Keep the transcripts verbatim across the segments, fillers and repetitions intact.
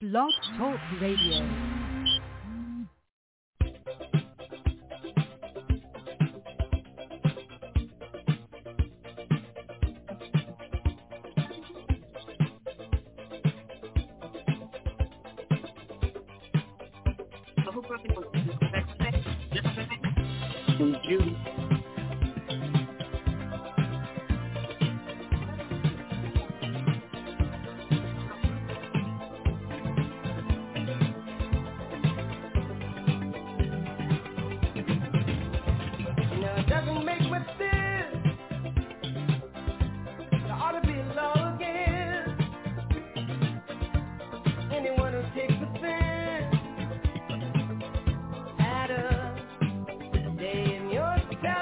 Blog Talk Radio. You. Day in your time.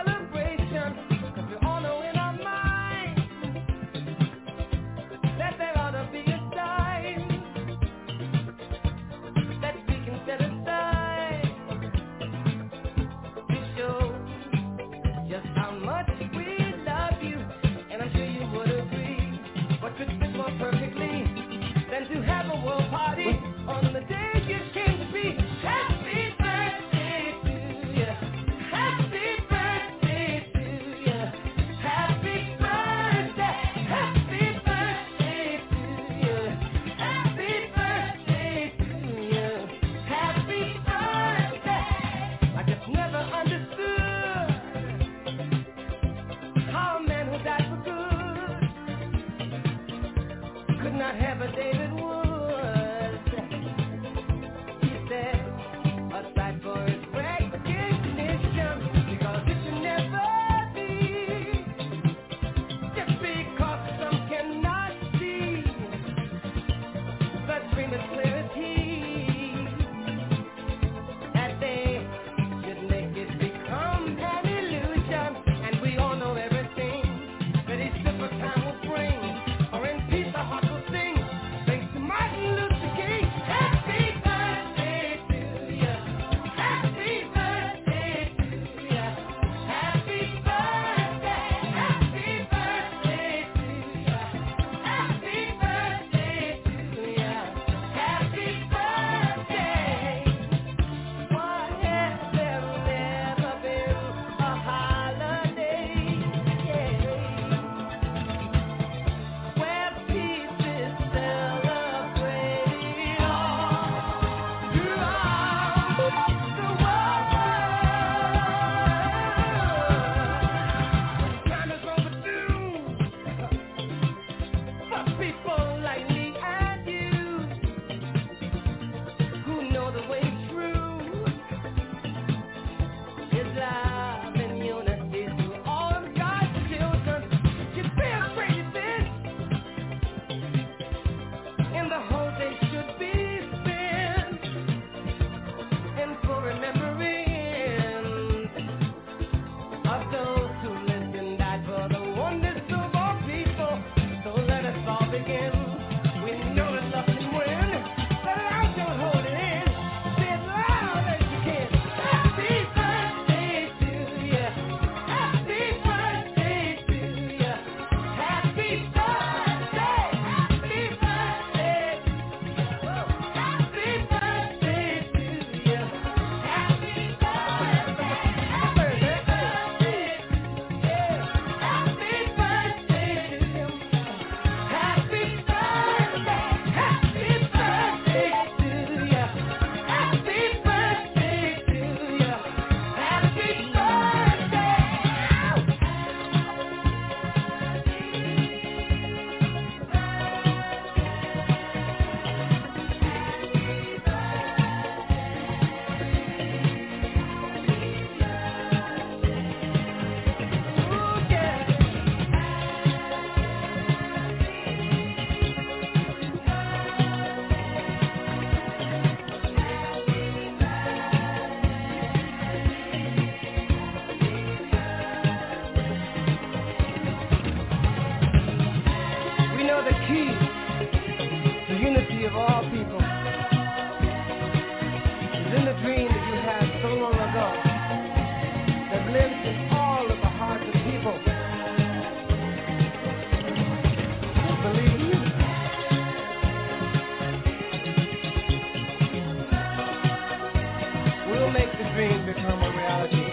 dream become a reality?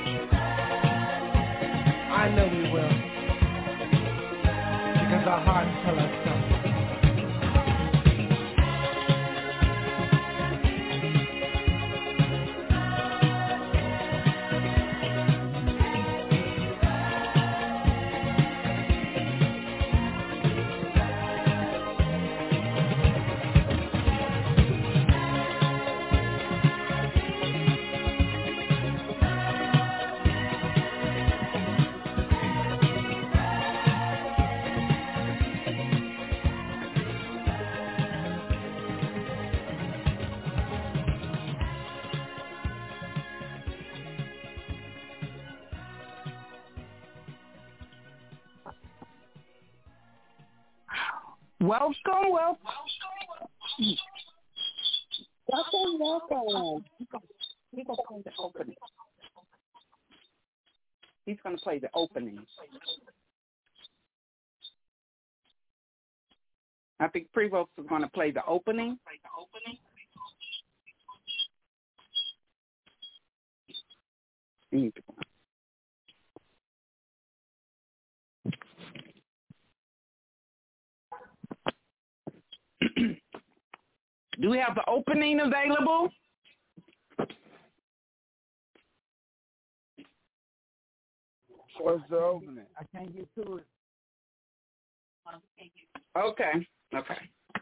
I know we will, because our hearts tell us so. Welcome, welcome. Welcome, welcome. He's going to play the opening. He's going to play the opening. I think Prevost is going to play the opening. Do we have the opening available? What's the opening? I can't get to it. Okay, okay.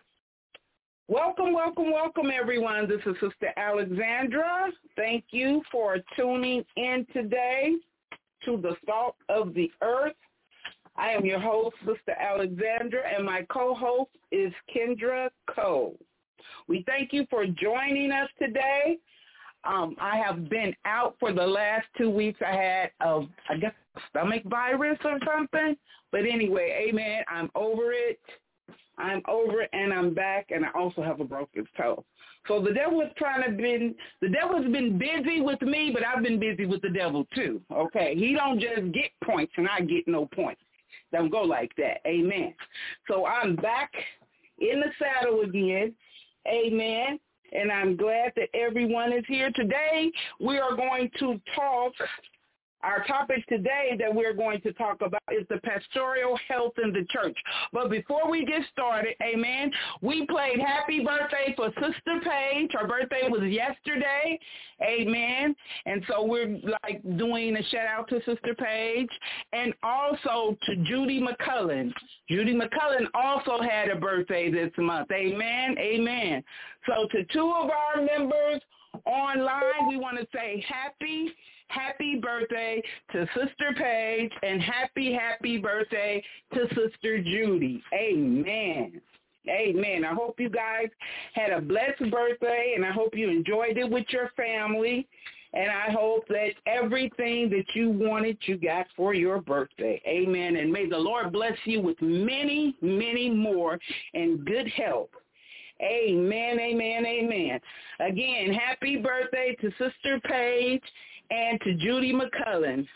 Welcome, welcome, welcome, everyone. This is Sister Alexandra. Thank you for tuning in today to the Salt of the Earth. I am your host, Sister Alexandra, and my co-host is Kendra Cole. We thank you for joining us today. Um, I have been out for the last two weeks. I had, a, I guess, a stomach virus or something. But anyway, amen, I'm over it. I'm over it, and I'm back, and I also have a broken toe. So the devil is trying to been, the devil's been busy with me, but I've been busy with the devil too, okay? He don't just get points, and I get no points. Don't go like that, amen. So I'm back in the saddle again, amen, and I'm glad that everyone is here. Today we are going to talk, our topic today that we're going to talk about is the pastoral health in the church. But before we get started, amen, we played happy birthday for Sister Paige. Her birthday was yesterday, amen. And so we're like doing a shout out to Sister Paige and also to Judy McCullen. Judy McCullen also had a birthday this month, amen, amen. So to two of our members online, we want to say happy Happy birthday to Sister Paige and happy, happy birthday to Sister Judy. Amen. Amen. I hope you guys had a blessed birthday, and I hope you enjoyed it with your family, and I hope that everything that you wanted you got for your birthday. Amen. And may the Lord bless you with many, many more and good health. Amen, amen, amen. Again, happy birthday to Sister Paige and to Judy McCullen.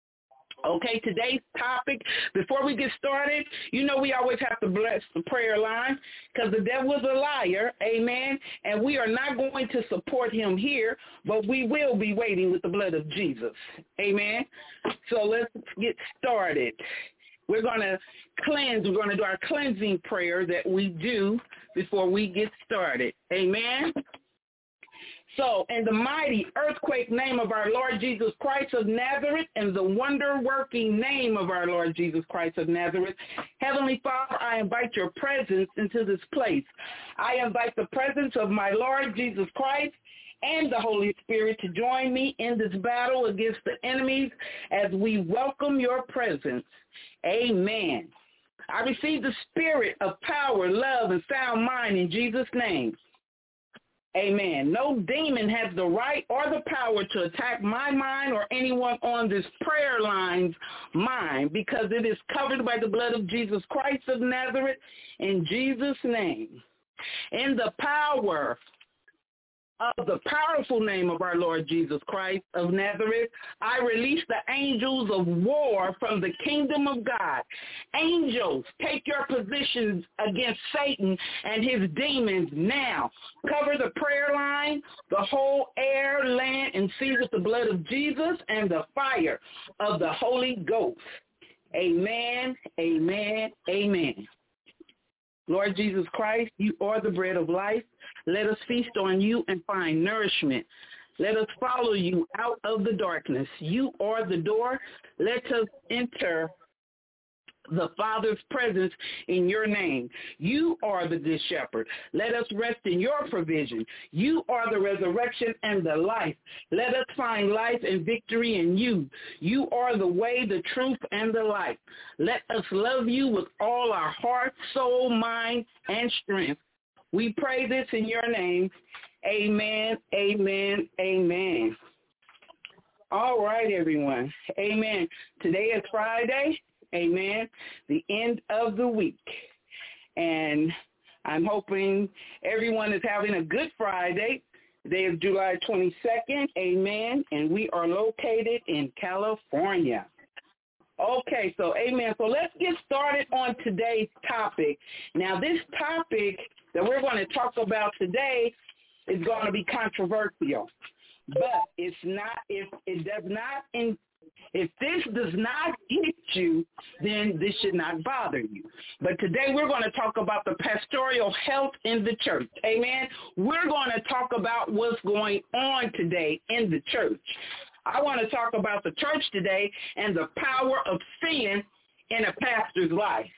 Okay, today's topic, before we get started, you know we always have to bless the prayer line because the devil is a liar, amen, and we are not going to support him here, but we will be waiting with the blood of Jesus, amen. So let's get started. We're going to cleanse. We're going to do our cleansing prayer that we do before we get started. Amen. So, in the mighty earthquake name of our Lord Jesus Christ of Nazareth and the wonder-working name of our Lord Jesus Christ of Nazareth, Heavenly Father, I invite your presence into this place. I invite the presence of my Lord Jesus Christ and the Holy Spirit to join me in this battle against the enemies as we welcome your presence. Amen. I receive the spirit of power, love, and sound mind in Jesus' name. Amen. No demon has the right or the power to attack my mind or anyone on this prayer line's mind because it is covered by the blood of Jesus Christ of Nazareth in Jesus' name. In the power of the powerful name of our Lord Jesus Christ of Nazareth, I release the angels of war from the kingdom of God. Angels, take your positions against Satan and his demons now. Cover the prayer line, the whole air, land, and sea with the blood of Jesus and the fire of the Holy Ghost. Amen, amen, amen. Lord Jesus Christ, you are the bread of life. Let us feast on you and find nourishment. Let us follow you out of the darkness. You are the door. Let us enter the Father's presence in your name. You are the good shepherd. Let us rest in your provision. You are the resurrection and the life. Let us find life and victory in you. You are the way, the truth, and the life. Let us love you with all our heart, soul, mind, and strength. We pray this in your name. Amen, amen, amen. All right, everyone. Amen. Today is Friday. Amen. The end of the week. And I'm hoping everyone is having a good Friday. Today is July twenty-second. Amen. And we are located in California. Okay, so amen. So let's get started on today's topic. Now, this topic that we're going to talk about today is going to be controversial. But it's not, if it does not in If this does not hit you, then this should not bother you. But today we're going to talk about the pastoral health in the church. Amen. We're going to talk about what's going on today in the church. I want to talk about the church today and the power of sin in a pastor's life.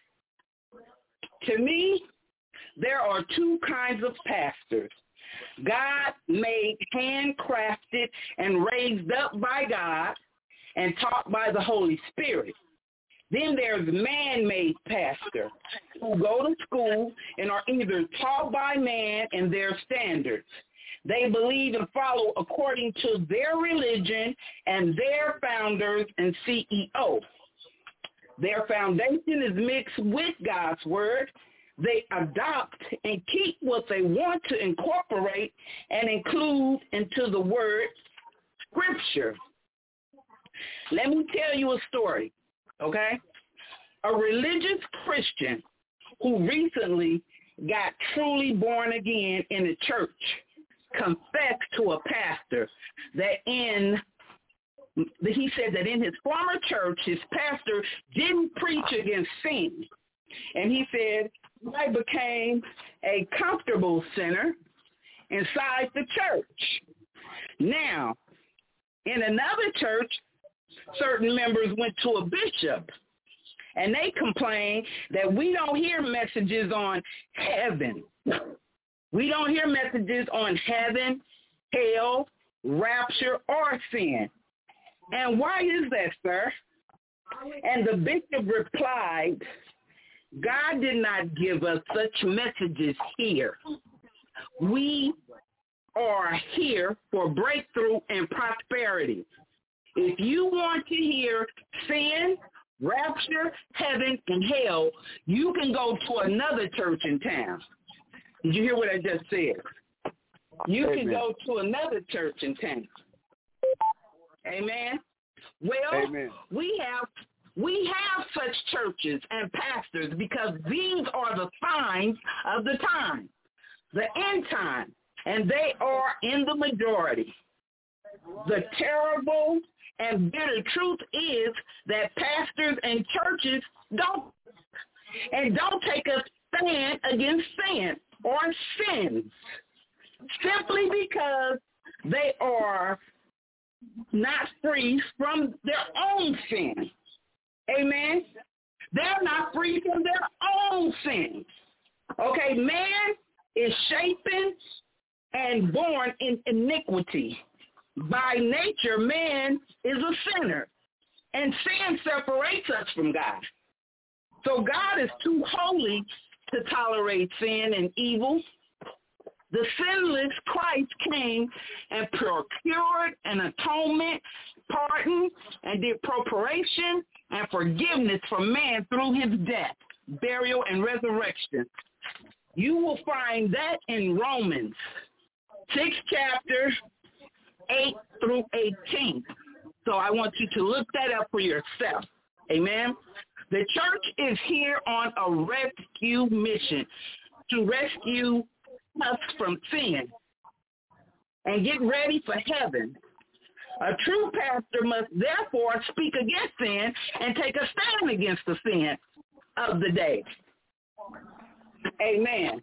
To me, there are two kinds of pastors. God made, handcrafted, and raised up by God and taught by the Holy Spirit. Then there's man-made pastors who go to school and are either taught by man and their standards. They believe and follow according to their religion and their founders and C E Os. Their foundation is mixed with God's word. They adopt and keep what they want to incorporate and include into the word scripture. Let me tell you a story, okay? A religious Christian who recently got truly born again in a church confessed to a pastor that in, he said that in his former church, his pastor didn't preach against sin. And he said, I became a comfortable sinner inside the church. Now, in another church, certain members went to a bishop, and they complained that we don't hear messages on heaven. We don't hear messages on heaven, hell, rapture, or sin. And why is that, sir? And the bishop replied, God did not give us such messages here. We are here for breakthrough and prosperity. If you want to hear sin, rapture, heaven, and hell, you can go to another church in town. Did you hear what I just said? You Amen. Can go to another church in town. Amen. Well, Amen. we have we have such churches and pastors because these are the signs of the time, the end time, and they are in the majority. The terrible and bitter truth is that pastors and churches don't and don't take a stand against sin or sins simply because they are not free from their own sin. Amen? They're not free from their own sins. Okay, man is shapen and born in iniquity. By nature, man is a sinner, and sin separates us from God. So God is too holy to tolerate sin and evil. The sinless Christ came and procured an atonement, pardon, and did propitiation and forgiveness for man through his death, burial, and resurrection. You will find that in Romans sixth chapter, eight through eighteen. So I want you to look that up for yourself. Amen. The church is here on a rescue mission to rescue us from sin and get ready for heaven. A true pastor must therefore speak against sin and take a stand against the sin of the day. Amen.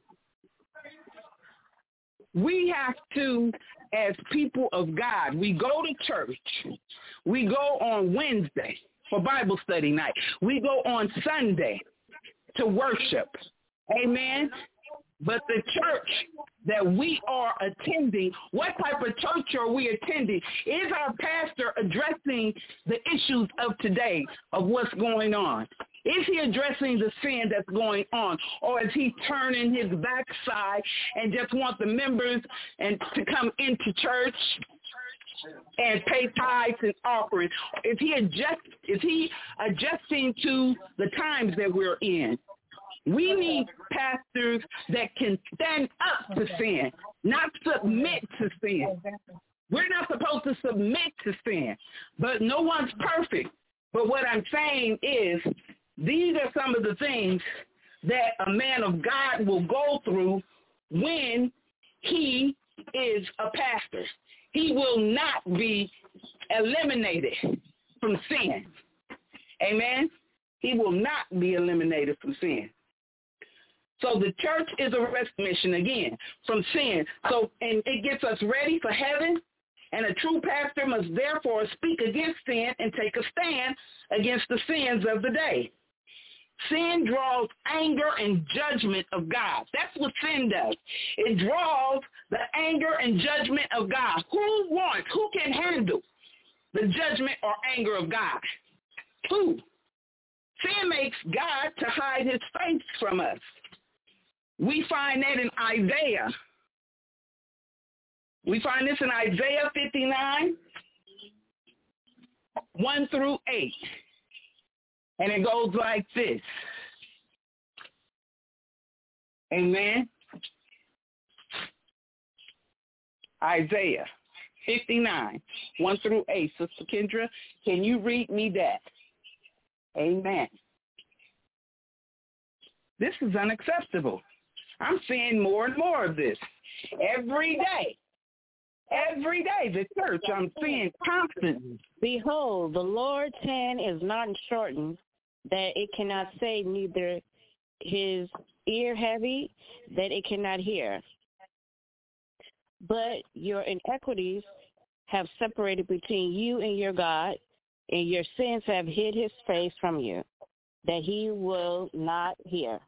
We have to, as people of God, we go to church. We go on Wednesday for Bible study night. We go on Sunday to worship. Amen. But the church that we are attending, what type of church are we attending? Is our pastor addressing the issues of today, of what's going on? Is he addressing the sin that's going on? Or is he turning his backside and just want the members and to come into church and pay tithes and offerings? Is he adjust, is he adjusting to the times that we're in? We need pastors that can stand up to sin, not submit to sin. We're not supposed to submit to sin, but no one's perfect. But what I'm saying is these are some of the things that a man of God will go through when he is a pastor. He will not be eliminated from sin. Amen? He will not be eliminated from sin. So the church is a rescue mission, again, from sin. So, and it gets us ready for heaven, and a true pastor must therefore speak against sin and take a stand against the sins of the day. Sin draws anger and judgment of God. That's what sin does. It draws the anger and judgment of God. Who wants, who can handle the judgment or anger of God? Who? Sin makes God to hide his face from us. We find that in Isaiah. We find this in Isaiah fifty-nine, one through eight. And it goes like this. Amen. Isaiah fifty-nine, one through eight. Sister Kendra, can you read me that? Amen. This is unacceptable. I'm seeing more and more of this every day. Every day, the church, I'm seeing constantly. Behold, the Lord's hand is not shortened, that it cannot save, neither his ear heavy, that it cannot hear. But your iniquities have separated between you and your God, and your sins have hid his face from you, that he will not hear.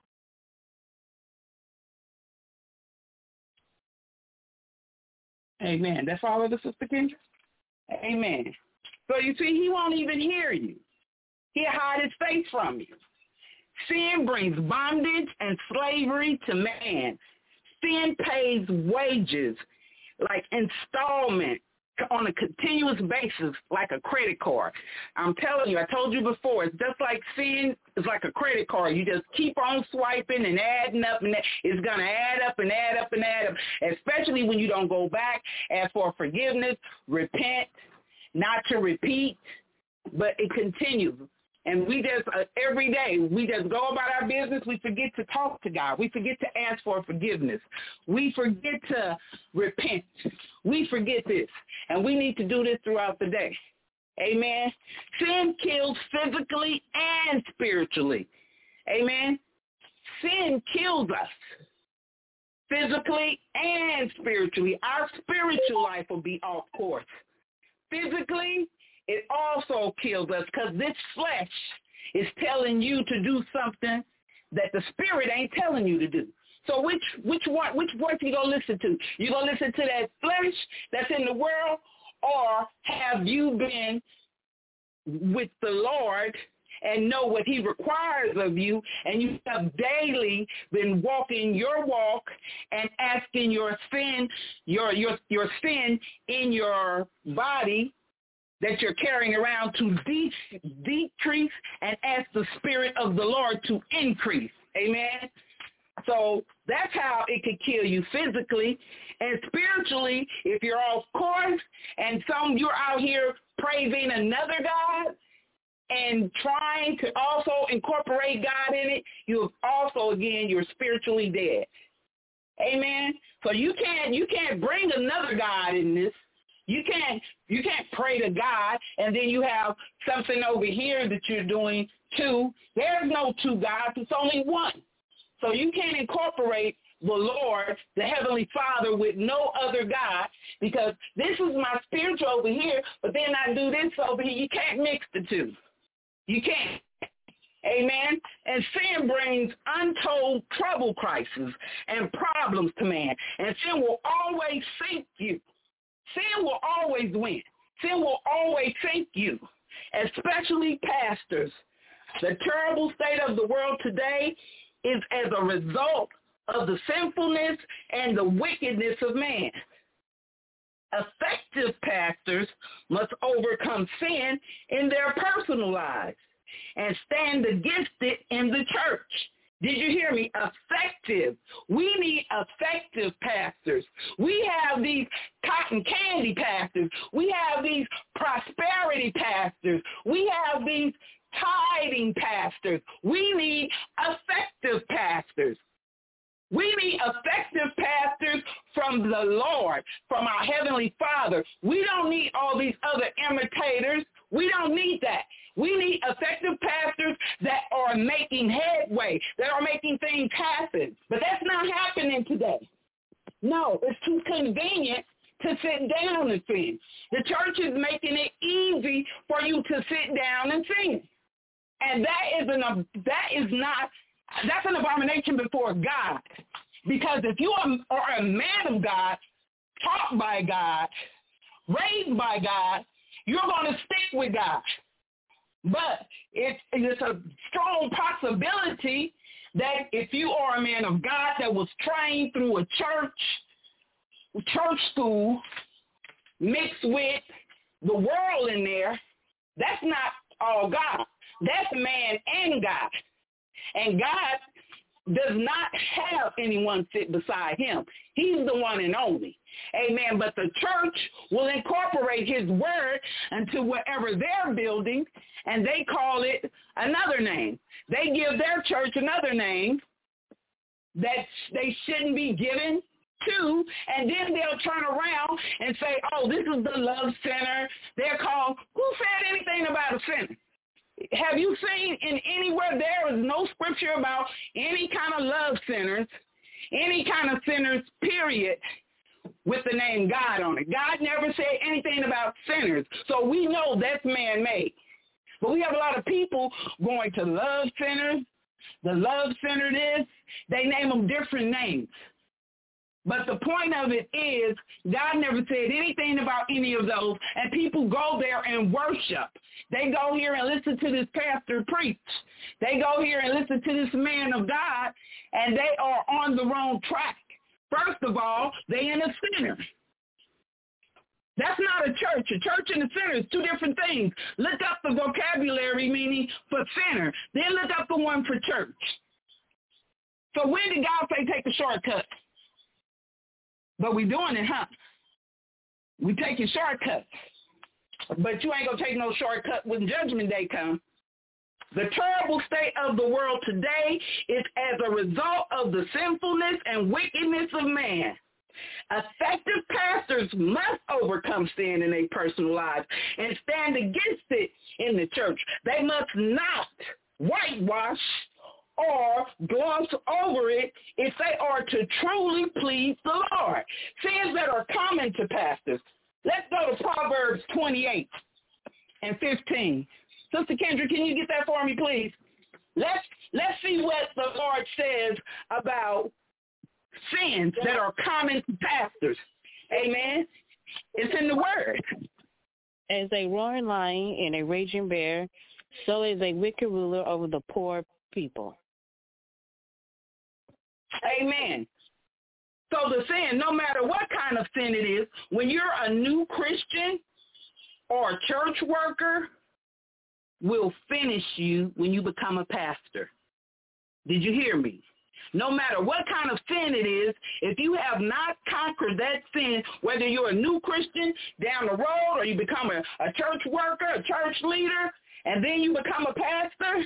Amen. That's all of the Sister Kendra? Amen. So you see, he won't even hear you. He'll hide his face from you. Sin brings bondage and slavery to man. Sin pays wages like installment on a continuous basis like a credit card. I'm telling you, I told you before, it's just like sin is like a credit card. You just keep on swiping and adding up, and it's going to add up and add up and add up, especially when you don't go back, ask for forgiveness, repent, not to repeat, but it continues. And we just, uh, every day, we just go about our business. We forget to talk to God. We forget to ask for forgiveness. We forget to repent. We forget this. And we need to do this throughout the day. Amen. Sin kills physically and spiritually. Amen. Sin kills us physically and spiritually. Our spiritual life will be off course. Physically, it also kills us because this flesh is telling you to do something that the spirit ain't telling you to do. So which which one which voice you gonna listen to? You gonna listen to that flesh that's in the world, or have you been with the Lord and know what he requires of you, and you have daily been walking your walk and asking your sin, your your your sin in your body that you're carrying around to de- decrease and ask the Spirit of the Lord to increase. Amen? So that's how it could kill you physically. And spiritually, if you're off course and some you're out here praising another God and trying to also incorporate God in it, you also, again, you're spiritually dead. Amen. So you can't you can't bring another God in this. You can't you can't pray to God and then you have something over here that you're doing too. There's no two gods. It's only one. So you can't incorporate the Lord, the Heavenly Father, with no other God, because this is my spiritual over here, but then I do this over here. You can't mix the two. You can't. Amen. And sin brings untold trouble, crises, and problems to man. And sin will always sink you. Sin will always win. Sin will always sink you, especially pastors. The terrible state of the world today is as a result of the sinfulness and the wickedness of man. Effective pastors must overcome sin in their personal lives and stand against it in the church. Did you hear me? Effective. We need effective pastors. We have these cotton candy pastors. We have these prosperity pastors. We have these tithing pastors. We need effective pastors. We need effective pastors from the Lord, from our Heavenly Father. We don't need all these other imitators. We don't need that. We need effective pastors that are making headway, that are making things happen. But that's not happening today. No, it's too convenient to sit down and sing. The church is making it easy for you to sit down and sing. And that is an that is not that's an abomination before God. Because if you are a man of God, taught by God, raised by God, you're going to stick with God. But it's, it's a strong possibility that if you are a man of God that was trained through a church, church school, mixed with the world in there, that's not all God. That's man and God. And God does not have anyone sit beside him. He's the one and only. Amen. But the church will incorporate his word into whatever they're building, and they call it another name. They give their church another name that they shouldn't be given to, and then they'll turn around and say, oh, this is the Love Center. They're called, who said anything about a center? Have you seen in anywhere there is no scripture about any kind of love centers, any kind of centers, period, with the name God on it? God never said anything about centers, so we know that's man-made. But we have a lot of people going to love centers, the love center this, they name them different names. But the point of it is God never said anything about any of those, and people go there and worship. They go here and listen to this pastor preach. They go here and listen to this man of God, and they are on the wrong track. First of all, they in a center. That's not a church. A church and a center is two different things. Look up the vocabulary meaning for center. Then look up the one for church. So when did God say take a shortcut? But we doing it, huh? We taking shortcuts. But you ain't going to take no shortcut when Judgment Day comes. The terrible state of the world today is as a result of the sinfulness and wickedness of man. Effective pastors must overcome sin in their personal lives and stand against it in the church. They must not whitewash or gloss over it if they are to truly please the Lord. Sins that are common to pastors. Let's go to Proverbs twenty-eight and fifteen. Sister Kendra, can you get that for me, please? Let's let's see what the Lord says about sins that are common to pastors. Amen. It's in the Word. As a roaring lion and a raging bear, so is a wicked ruler over the poor people. Amen. So the sin, no matter what kind of sin it is, when you're a new Christian or a church worker, will finish you when you become a pastor. Did you hear me? No matter what kind of sin it is, if you have not conquered that sin, whether you're a new Christian down the road or you become a, a church worker, a church leader, and then you become a pastor,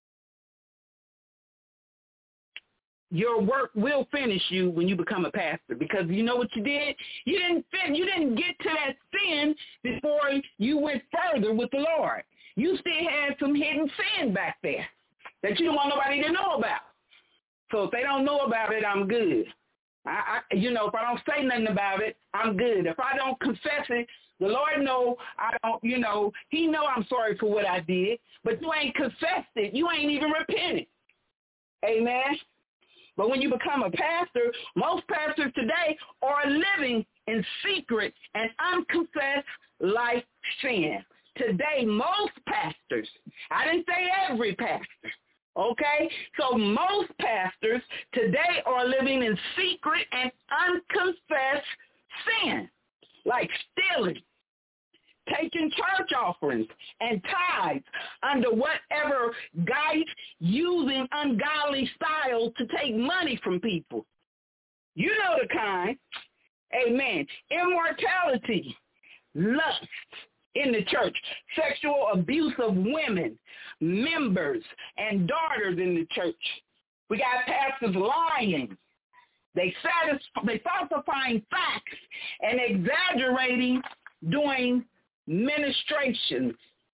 your work will finish you when you become a pastor, because you know what you did? You didn't fin- you didn't get to that sin before you went further with the Lord. You still had some hidden sin back there that you don't want nobody to know about. So if they don't know about it, I'm good. I, I, you know, if I don't say nothing about it, I'm good. If I don't confess it, the Lord know I don't, you know, he know I'm sorry for what I did, but you ain't confessed it. You ain't even repented. Amen. But when you become a pastor, most pastors today are living in secret and unconfessed life sin. Today, most pastors, I didn't say every pastor, okay? So most pastors today are living in secret and unconfessed sin, like stealing, taking church offerings and tithes under whatever guise, using ungodly styles to take money from people. You know the kind. Amen. Immortality, lust in the church, sexual abuse of women, members, and daughters in the church. We got pastors lying. They satisfy, they falsifying facts and exaggerating doing ministrations.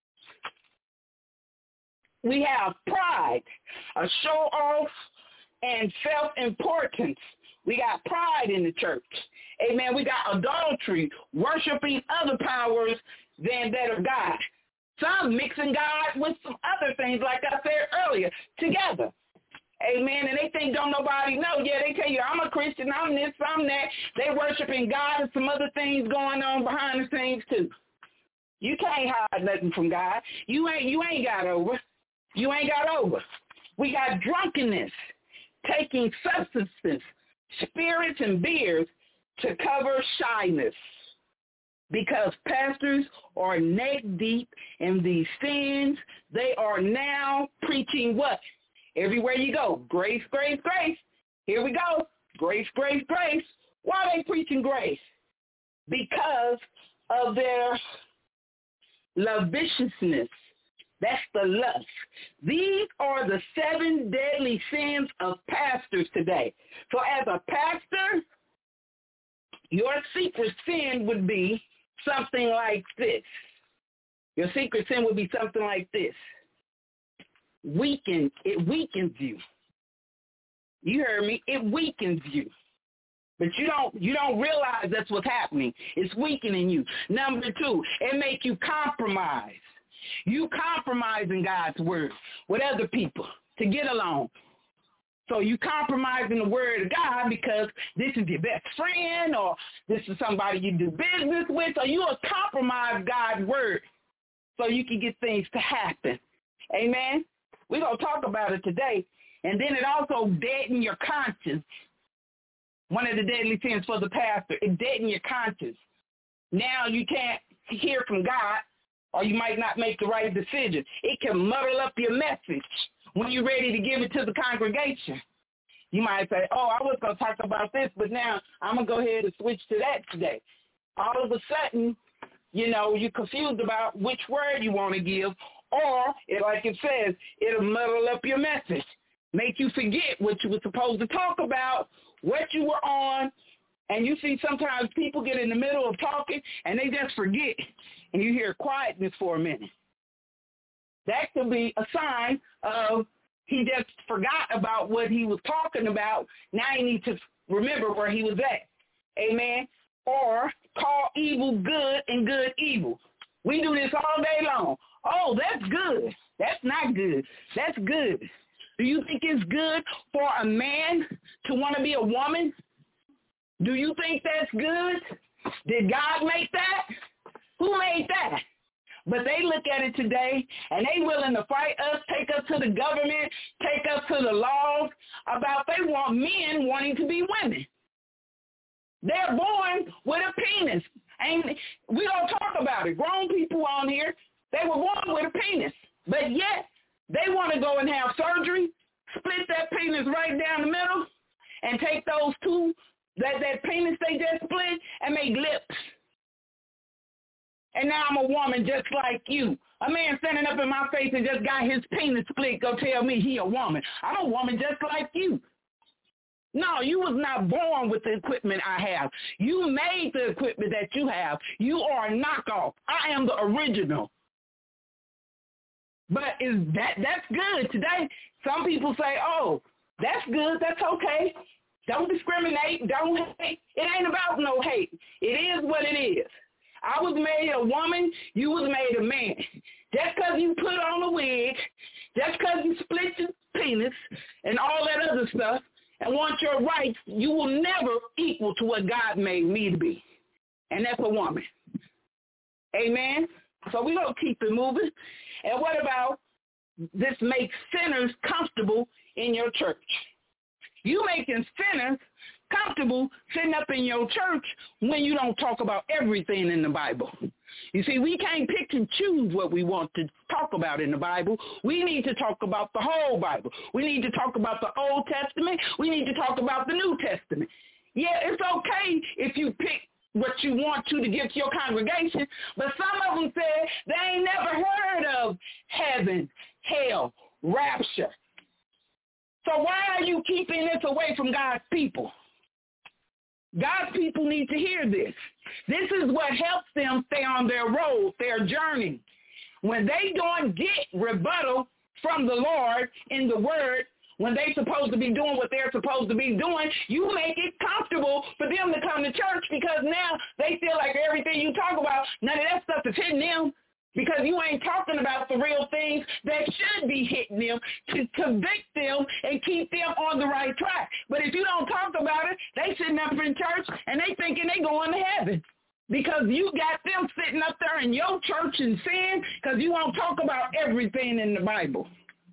We have pride, a show off, and self-importance. We got pride in the church. Amen. We got adultery, worshiping other powers than that of God. Some mixing God with some other things, like I said earlier, together. Amen. And they think don't nobody know. Yeah, they tell you, I'm a Christian, I'm this, I'm that. They worshiping God and some other things going on behind the scenes too. You can't hide nothing from God. You ain't you ain't got over. You ain't got over. We got drunkenness, taking substances, spirits and beers to cover shyness. Because pastors are neck deep in these sins, they are now preaching what? Everywhere you go, grace, grace, grace. Here we go. Grace, grace, grace. Why are they preaching grace? Because of their lasciviousness. That's the lust. These are the seven deadly sins of pastors today. So as a pastor, your secret sin would be something like this. Your secret sin would be something like this. Weaken, it weakens you. You heard me? It weakens you. But you don't you don't realize that's what's happening. It's weakening you. Number two, it makes you compromise. You compromising God's word with other people to get along. So you compromising the word of God because this is your best friend or this is somebody you do business with, or you will compromise God's word so you can get things to happen. Amen? We're going to talk about it today. And then it also deadens your conscience. One of the deadly sins for the pastor, it deadens your conscience. Now you can't hear from God, or you might not make the right decision. It can muddle up your message when you're ready to give it to the congregation. You might say, oh, I was going to talk about this, but now I'm going to go ahead and switch to that today. All of a sudden, you know, you're confused about which word you want to give, or, it, like it says, it'll muddle up your message, make you forget what you were supposed to talk about, what you were on. And you see sometimes people get in the middle of talking and they just forget, and you hear quietness for a minute. That could be a sign of he just forgot about what he was talking about. Now he needs to remember where he was at. Amen. Or call evil good and good evil. We do this all day long. Oh, that's good. That's not good. That's good. Do you think it's good for a man to want to be a woman? Do you think that's good? Did God make that? Who made that? But they look at it today, and they willing to fight us, take us to the government, take us to the laws about they want men wanting to be women. They're born with a penis. And we don't talk about it. Grown people on here, they were born with a penis. But yet, they want to go and have surgery, split that penis right down the middle, lips. And now I'm a woman just like you. A man standing up in my face and just got his penis split go tell me he a woman. I'm a woman just like you. No, you was not born with the equipment I have. You made the equipment that you have. You are a knockoff. I am the original. But is that that's good today? Some people say, oh, that's good. That's okay. Don't discriminate. Don't hate. It ain't about no hate. It is what it is. I was made a woman. You was made a man. Just because you put on a wig, just because you split your penis and all that other stuff and want your rights, you will never equal to what God made me to be. And that's a woman. Amen? So we're going to keep it moving. And what about this makes sinners comfortable in your church? You making sinners comfortable sitting up in your church when you don't talk about everything in the Bible. You see, we can't pick and choose what we want to talk about in the Bible. We need to talk about the whole Bible. We need to talk about the Old Testament. We need to talk about the New Testament. Yeah, it's okay if you pick what you want to to give to your congregation, but some of them said they ain't never heard of heaven, hell, rapture. So why are you keeping this away from God's people? God's people need to hear this. This is what helps them stay on their road, their journey. When they don't get rebuttal from the Lord in the word, when they're supposed to be doing what they're supposed to be doing, you make it comfortable for them to come to church because now they feel like everything you talk about, none of that stuff is hitting them. Because you ain't talking about the real things that should be hitting them to convict them and keep them on the right track. But if you don't talk about it, they sitting up in church and they thinking they going to heaven. Because you got them sitting up there in your church in sin because you won't talk about everything in the Bible.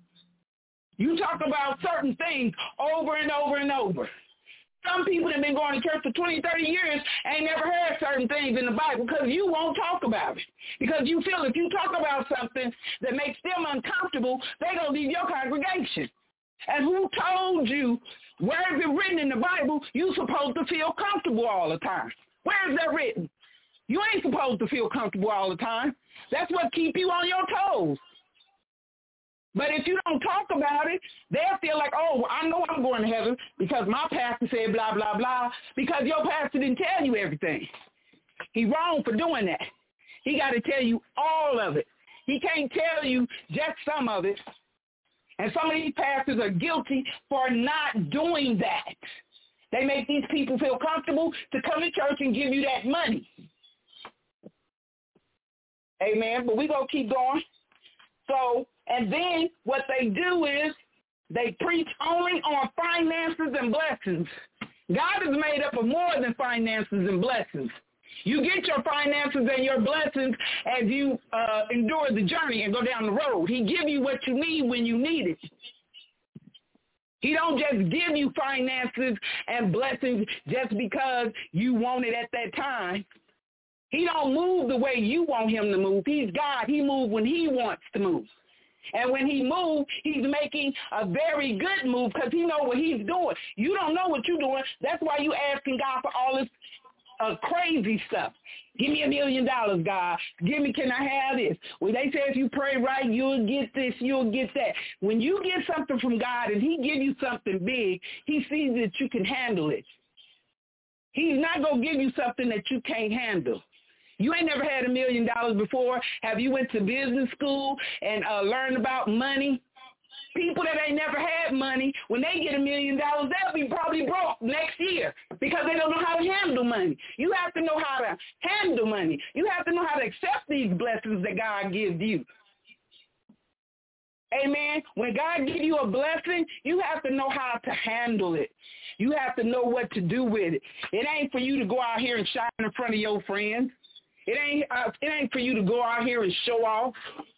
You talk about certain things over and over and over. Some people that have been going to church for twenty, thirty years ain't never heard certain things in the Bible because you won't talk about it. Because you feel if you talk about something that makes them uncomfortable, they don't leave your congregation. And who told you, where is it written in the Bible, you're supposed to feel comfortable all the time? Where is that written? You ain't supposed to feel comfortable all the time. That's what keep you on your toes. But if you don't talk about it, they'll feel like, oh, I know I'm going to heaven because my pastor said blah, blah, blah, because your pastor didn't tell you everything. He's wrong for doing that. He got to tell you all of it. He can't tell you just some of it. And some of these pastors are guilty for not doing that. They make these people feel comfortable to come to church and give you that money. Amen. But we're going to keep going. So, and then what they do is they preach only on finances and blessings. God is made up of more than finances and blessings. You get your finances and your blessings as you uh, endure the journey and go down the road. He give you what you need when you need it. He don't just give you finances and blessings just because you want it at that time. He don't move the way you want him to move. He's God. He moves when he wants to move. And when he moves, he's making a very good move because he knows what he's doing. You don't know what you're doing. That's why you asking God for all this uh, crazy stuff. Give me a million dollars, God. Give me, can I have this? Well, they say if you pray right, you'll get this, you'll get that. When you get something from God and he give you something big, he sees that you can handle it. He's not going to give you something that you can't handle. You ain't never had a million dollars before. Have you went to business school and uh, learned about money? People that ain't never had money, when they get a million dollars, they'll be probably broke next year because they don't know how to handle money. You have to know how to handle money. You have to know how to accept these blessings that God gives you. Amen. When God gives you a blessing, you have to know how to handle it. You have to know what to do with it. It ain't for you to go out here and shine in front of your friends. It ain't uh, it ain't for you to go out here and show off.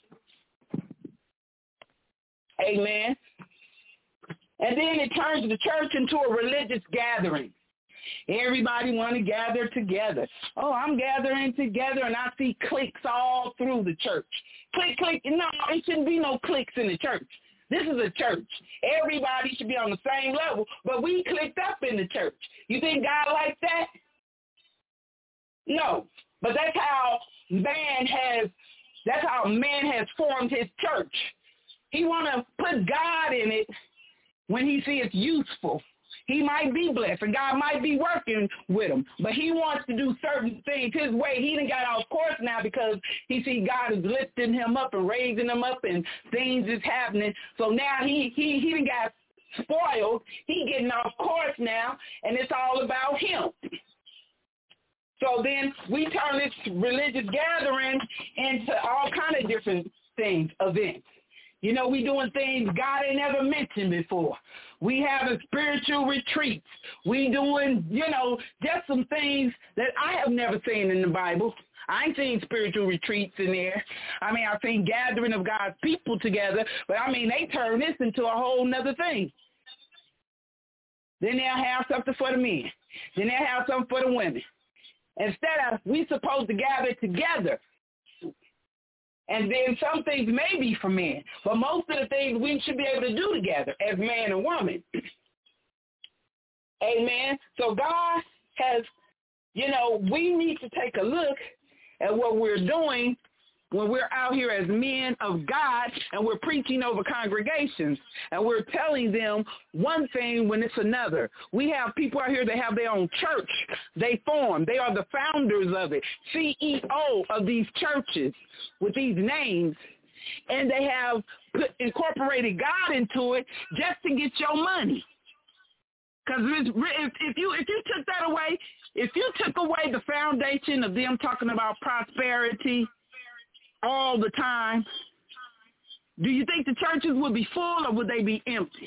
Amen. And then it turns the church into a religious gathering. Everybody want to gather together. Oh, I'm gathering together, and I see cliques all through the church. Click, click. No, it shouldn't be no cliques in the church. This is a church. Everybody should be on the same level, but we clicked up in the church. You think God likes that? No, but that's how man has, that's how man has formed his church. He want to put God in it when he sees it's useful. He might be blessed, and God might be working with him, but he wants to do certain things his way. He done got off course now because he see God is lifting him up and raising him up, and things is happening. So now he he he done got spoiled. He getting off course now, and it's all about him. So then we turn this religious gathering into all kind of different things, events. You know, we doing things God ain't never mentioned before. We having spiritual retreats. We doing, you know, just some things that I have never seen in the Bible. I ain't seen spiritual retreats in there. I mean, I've seen gathering of God's people together, but I mean, they turn this into a whole nother thing. Then they'll have something for the men. Then they'll have something for the women. Instead of, we supposed to gather together. And then some things may be for men, but most of the things we should be able to do together as man and woman. Amen. So God has, you know, we need to take a look at what we're doing when we're out here as men of God and we're preaching over congregations and we're telling them one thing when it's another. We have people out here that have their own church. They form. They are the founders of it, C E O of these churches with these names, and they have put, incorporated God into it just to get your money. Because if, if you if you took that away, if you took away the foundation of them talking about prosperity all the time, do you think the churches would be full or would they be empty?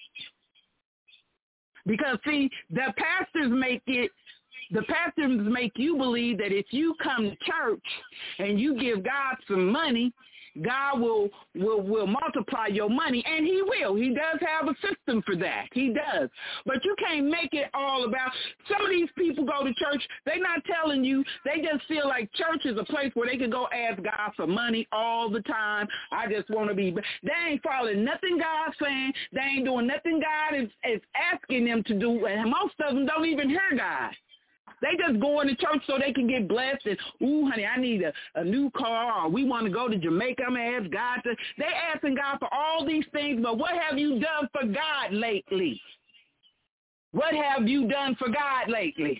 Because, see, the pastors make it, the pastors make you believe that if you come to church and you give God some money, God will, will will multiply your money, and he will. He does have a system for that. He does. But you can't make it all about, some of these people go to church, they're not telling you, they just feel like church is a place where they can go ask God for money all the time. I just want to be, they ain't following nothing God's saying. They ain't doing nothing God is, is asking them to do, and most of them don't even hear God. They just go into church so they can get blessed and, ooh, honey, I need a, a new car, or we want to go to Jamaica. I'm going to ask God to. They asking God for all these things, but what have you done for God lately? What have you done for God lately?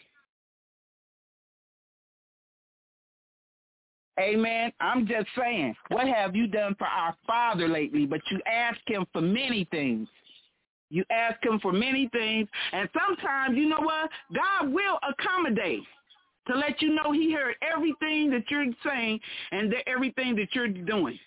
Amen. I'm just saying, what have you done for our Father lately? But you ask him for many things. You ask him for many things, and sometimes, you know what, God will accommodate to let you know he heard everything that you're saying and the, everything that you're doing.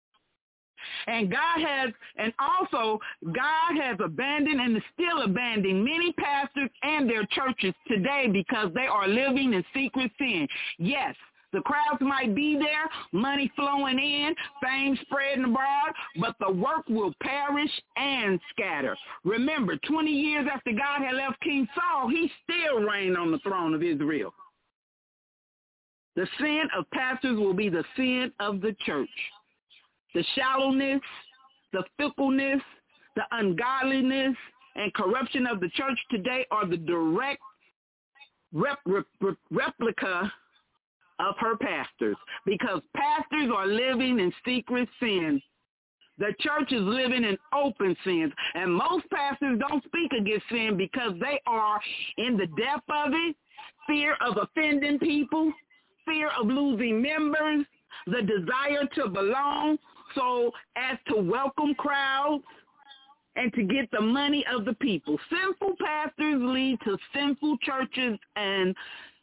And God has, and also God has abandoned and is still abandoning many pastors and their churches today because they are living in secret sin. Yes, the crowds might be there, money flowing in, fame spreading abroad, but the work will perish and scatter. Remember, twenty years after God had left King Saul, he still reigned on the throne of Israel. The sin of pastors will be the sin of the church. The shallowness, the fickleness, the ungodliness, and corruption of the church today are the direct rep- rep- replica of her pastors, because pastors are living in secret sins. The church is living in open sins, and most pastors don't speak against sin because they are in the depth of it, fear of offending people, fear of losing members, the desire to belong, so as to welcome crowds and to get the money of the people. Sinful pastors lead to sinful churches, and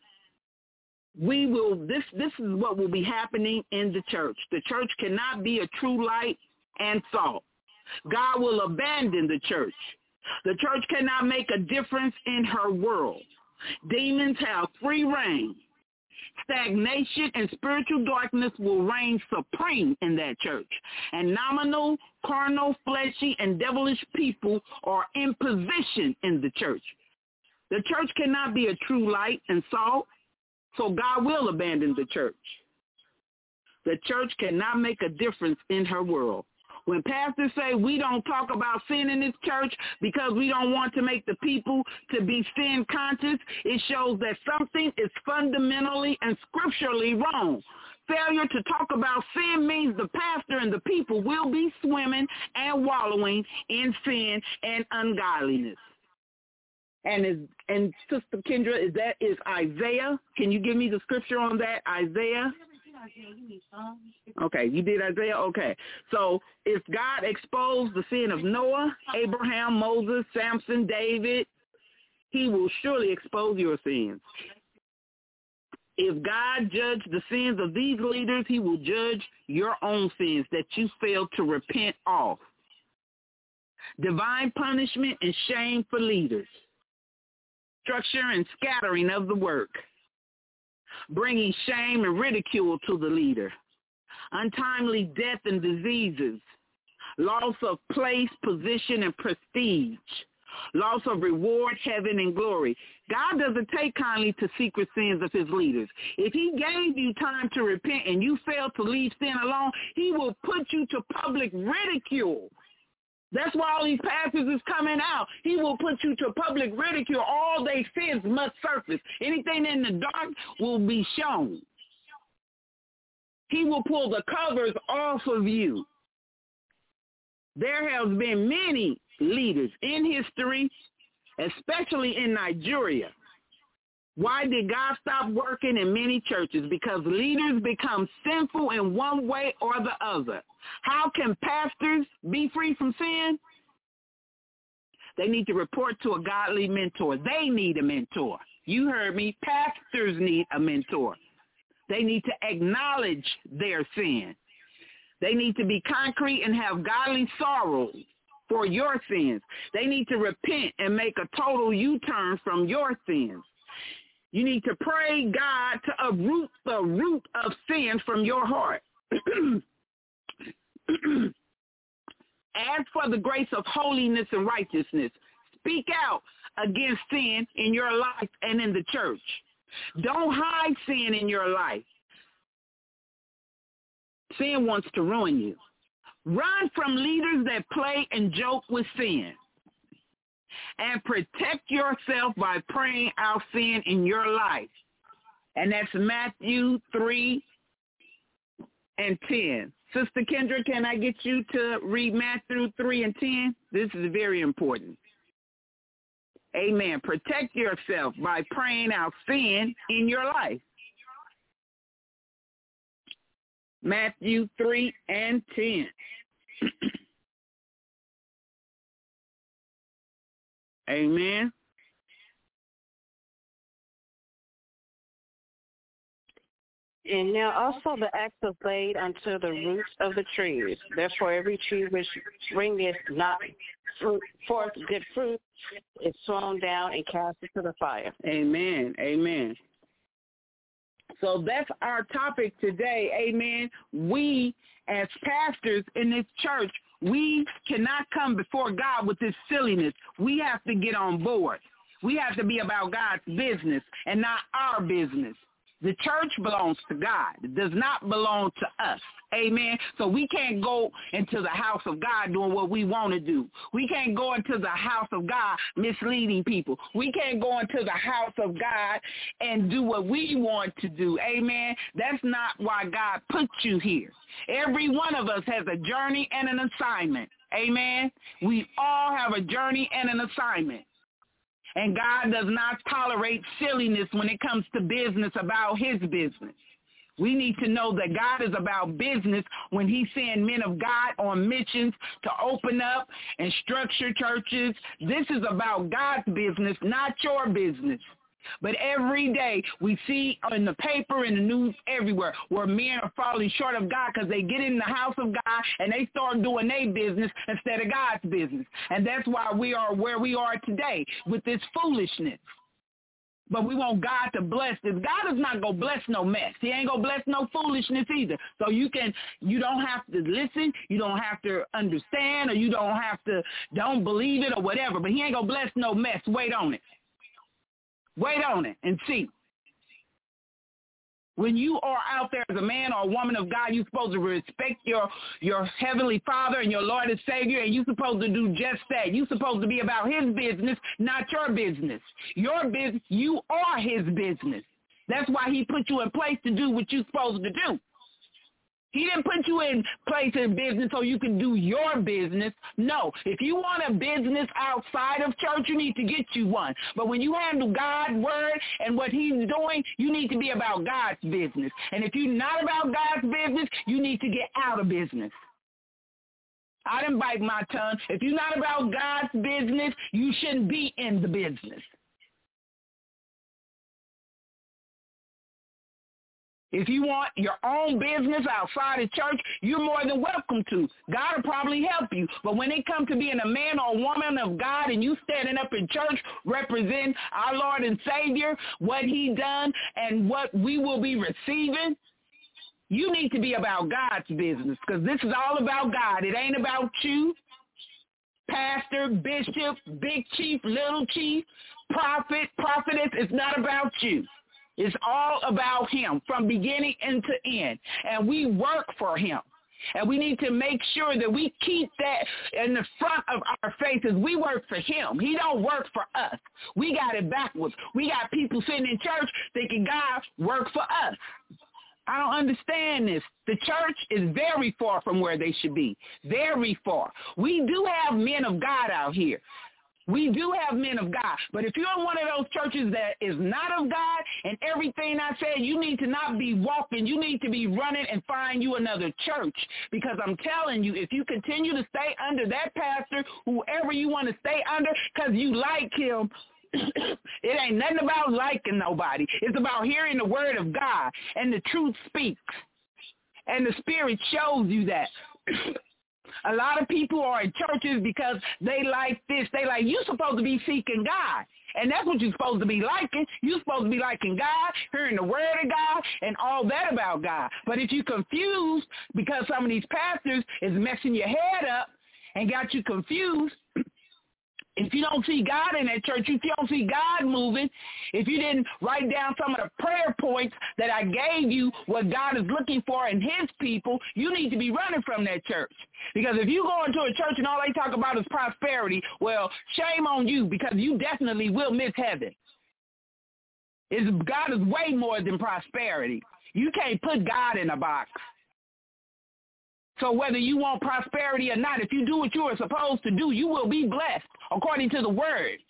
we will, this, this is what will be happening in the church. The church cannot be a true light and salt. God will abandon the church. The church cannot make a difference in her world. Demons have free reign. Stagnation and spiritual darkness will reign supreme in that church. And nominal, carnal, fleshy, and devilish people are in position in the church. The church cannot be a true light and salt. So God will abandon the church. The church cannot make a difference in her world. When pastors say we don't talk about sin in this church because we don't want to make the people to be sin conscious, it shows that something is fundamentally and scripturally wrong. Failure to talk about sin means the pastor and the people will be swimming and wallowing in sin and ungodliness. And is and Sister Kendra, is that is Isaiah? Can you give me the scripture on that? Isaiah? Okay, you did Isaiah? Okay. So if God exposed the sin of Noah, Abraham, Moses, Samson, David, he will surely expose your sins. If God judged the sins of these leaders, he will judge your own sins that you failed to repent of. Divine punishment and shame for leaders. Structure and scattering of the work. Bringing shame and ridicule to the leader. Untimely death and diseases. Loss of place, position, and prestige. Loss of reward, heaven, and glory. God doesn't take kindly to secret sins of his leaders. If he gave you time to repent and you fail to leave sin alone, he will put you to public ridicule. That's why all these pastors is coming out. He will put you to public ridicule. All their sins must surface. Anything in the dark will be shown. He will pull the covers off of you. There has been many leaders in history, especially in Nigeria. Why did God stop working in many churches? Because leaders become sinful in one way or the other. How can pastors be free from sin? They need to report to a godly mentor. They need a mentor. You heard me. Pastors need a mentor. They need to acknowledge their sin. They need to be concrete and have godly sorrow for your sins. They need to repent and make a total U-turn from your sins. You need to pray God to uproot the root of sin from your heart. Ask for the grace of holiness and righteousness. Speak out against sin in your life and in the church. Don't hide sin in your life. Sin wants to ruin you. Run from leaders that play and joke with sin. And protect yourself by praying out sin in your life. And that's Matthew three and ten. Sister Kendra, can I get you to read Matthew three and ten? This is very important. Amen. Protect yourself by praying out sin in your life. Matthew three and ten. Amen. And now also the axe is laid unto the roots of the trees. Therefore every tree which bringeth not fruit, forth good fruit is thrown down and cast into the fire. Amen. Amen. So that's our topic today. Amen. We as pastors in this church, we cannot come before God with this silliness. We have to get on board. We have to be about God's business and not our business. The church belongs to God. It does not belong to us. Amen. So we can't go into the house of God doing what we want to do. We can't go into the house of God misleading people. We can't go into the house of God and do what we want to do. Amen. That's not why God put you here. Every one of us has a journey and an assignment. Amen. We all have a journey and an assignment. And God does not tolerate silliness when it comes to business about his business. We need to know that God is about business when he's sending men of God on missions to open up and structure churches. This is about God's business, not your business. But every day we see in the paper, in the news, everywhere, where men are falling short of God because they get in the house of God and they start doing their business instead of God's business. And that's why we are where we are today with this foolishness. But we want God to bless this. God is not going to bless no mess. He ain't going to bless no foolishness either. So you can, you don't have to listen. You don't have to understand, or you don't have to, don't believe it or whatever. But he ain't going to bless no mess. Wait on it. Wait on it and see. When you are out there as a man or a woman of God, you're supposed to respect your, your heavenly Father and your Lord and Savior, and you're supposed to do just that. You're supposed to be about his business, not your business. Your business, you are his business. That's why he put you in place to do what you're supposed to do. He didn't put you in place in business so you can do your business. No. If you want a business outside of church, you need to get you one. But when you handle God's word and what he's doing, you need to be about God's business. And if you're not about God's business, you need to get out of business. I didn't bite my tongue. If you're not about God's business, you shouldn't be in the business. If you want your own business outside of church, you're more than welcome to. God will probably help you. But when it comes to being a man or a woman of God and you standing up in church representing our Lord and Savior, what he done and what we will be receiving, you need to be about God's business because this is all about God. It ain't about you, pastor, bishop, big chief, little chief, prophet, prophetess. It's not about you. It's all about him from beginning into end. And we work for him. And we need to make sure that we keep that in the front of our faces. We work for him. He don't work for us. We got it backwards. We got people sitting in church thinking God works for us. I don't understand this. The church is very far from where they should be. Very far. We do have men of God out here. We do have men of God, but if you're in one of those churches that is not of God and everything I said, you need to not be walking. You need to be running and find you another church because I'm telling you, if you continue to stay under that pastor, whoever you want to stay under because you like him, it ain't nothing about liking nobody. It's about hearing the word of God and the truth speaks and the Spirit shows you that. A lot of people are in churches because they like this. They like, you're supposed to be seeking God. And that's what you're supposed to be liking. You're supposed to be liking God, hearing the word of God, and all that about God. But if you're confused because some of these pastors is messing your head up and got you confused, if you don't see God in that church, if you don't see God moving, if you didn't write down some of the prayer points that I gave you, what God is looking for in his people, you need to be running from that church. Because if you go into a church and all they talk about is prosperity, well, shame on you because you definitely will miss heaven. It's, God is way more than prosperity. You can't put God in a box. So whether you want prosperity or not, if you do what you are supposed to do, you will be blessed according to the word.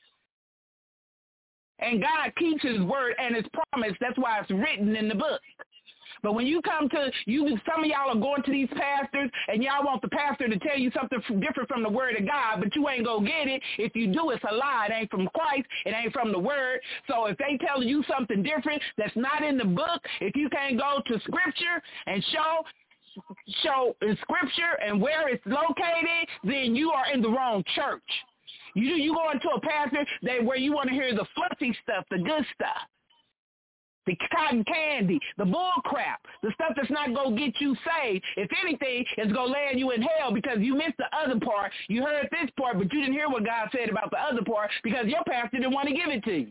And God keeps his word and his promise. That's why it's written in the book. But when you come to, you, some of y'all are going to these pastors and y'all want the pastor to tell you something different from the word of God, but you ain't going to get it. If you do, it's a lie. It ain't from Christ. It ain't from the word. So if they tell you something different that's not in the book, if you can't go to scripture and show show in scripture and where it's located, then you are in the wrong church. You you go into a pastor that where you want to hear the fluffy stuff, the good stuff, the cotton candy, the bull crap, the stuff that's not going to get you saved. If anything, it's going to land you in hell because you missed the other part. You heard this part, but you didn't hear what God said about the other part because your pastor didn't want to give it to you.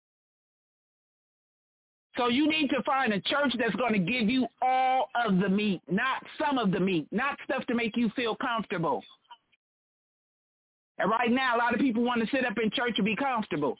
So you need to find a church that's going to give you all of the meat, not some of the meat, not stuff to make you feel comfortable. And right now, a lot of people want to sit up in church and be comfortable.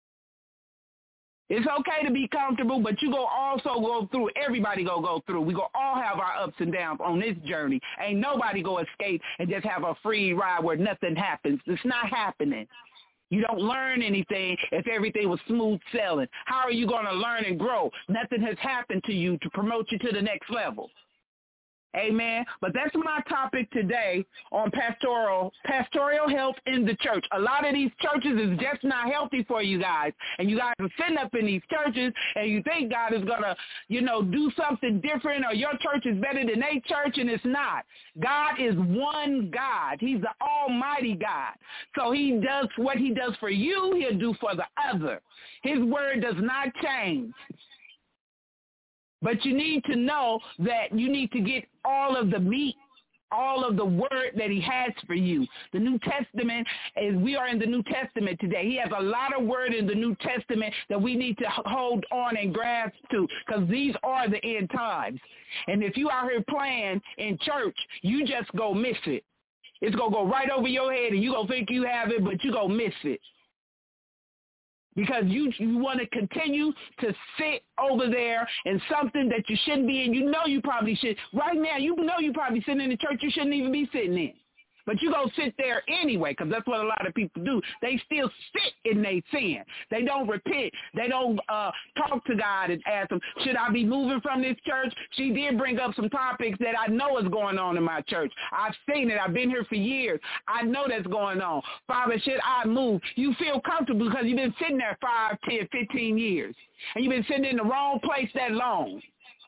It's okay to be comfortable, but you go also go through, everybody go go through. We go all have our ups and downs on this journey. Ain't nobody go escape and just have a free ride where nothing happens. It's not happening. You don't learn anything if everything was smooth sailing. How are you going to learn and grow? Nothing has happened to you to promote you to the next level. Amen. But that's my topic today on pastoral pastoral health in the church. A lot of these churches is just not healthy for you guys. And you guys are sitting up in these churches and you think God is going to, you know, do something different or your church is better than their church, and it's not. God is one God. He's the almighty God. So he does what he does for you, he'll do for the other. His word does not change. But you need to know that you need to get all of the meat all of the word that he has for you. The New Testament, is we are in the New Testament today. He has a lot of word in the New Testament that we need to hold on and grasp to, because these are the end times. And if you out here playing in church, you just go miss it. It's going to go right over your head, and you're going to think you have it, but you're going to miss it. Because you you want to continue to sit over there in something that you shouldn't be in. You know you probably should. Right now, you know you probably sitting in the church you shouldn't even be sitting in. But you go sit there anyway, because that's what a lot of people do. They still sit in their sin. They don't repent. They don't uh, talk to God and ask him, should I be moving from this church? She did bring up some topics that I know is going on in my church. I've seen it. I've been here for years. I know that's going on. Father, should I move? You feel comfortable because you've been sitting there five, ten, fifteen years. And you've been sitting in the wrong place that long.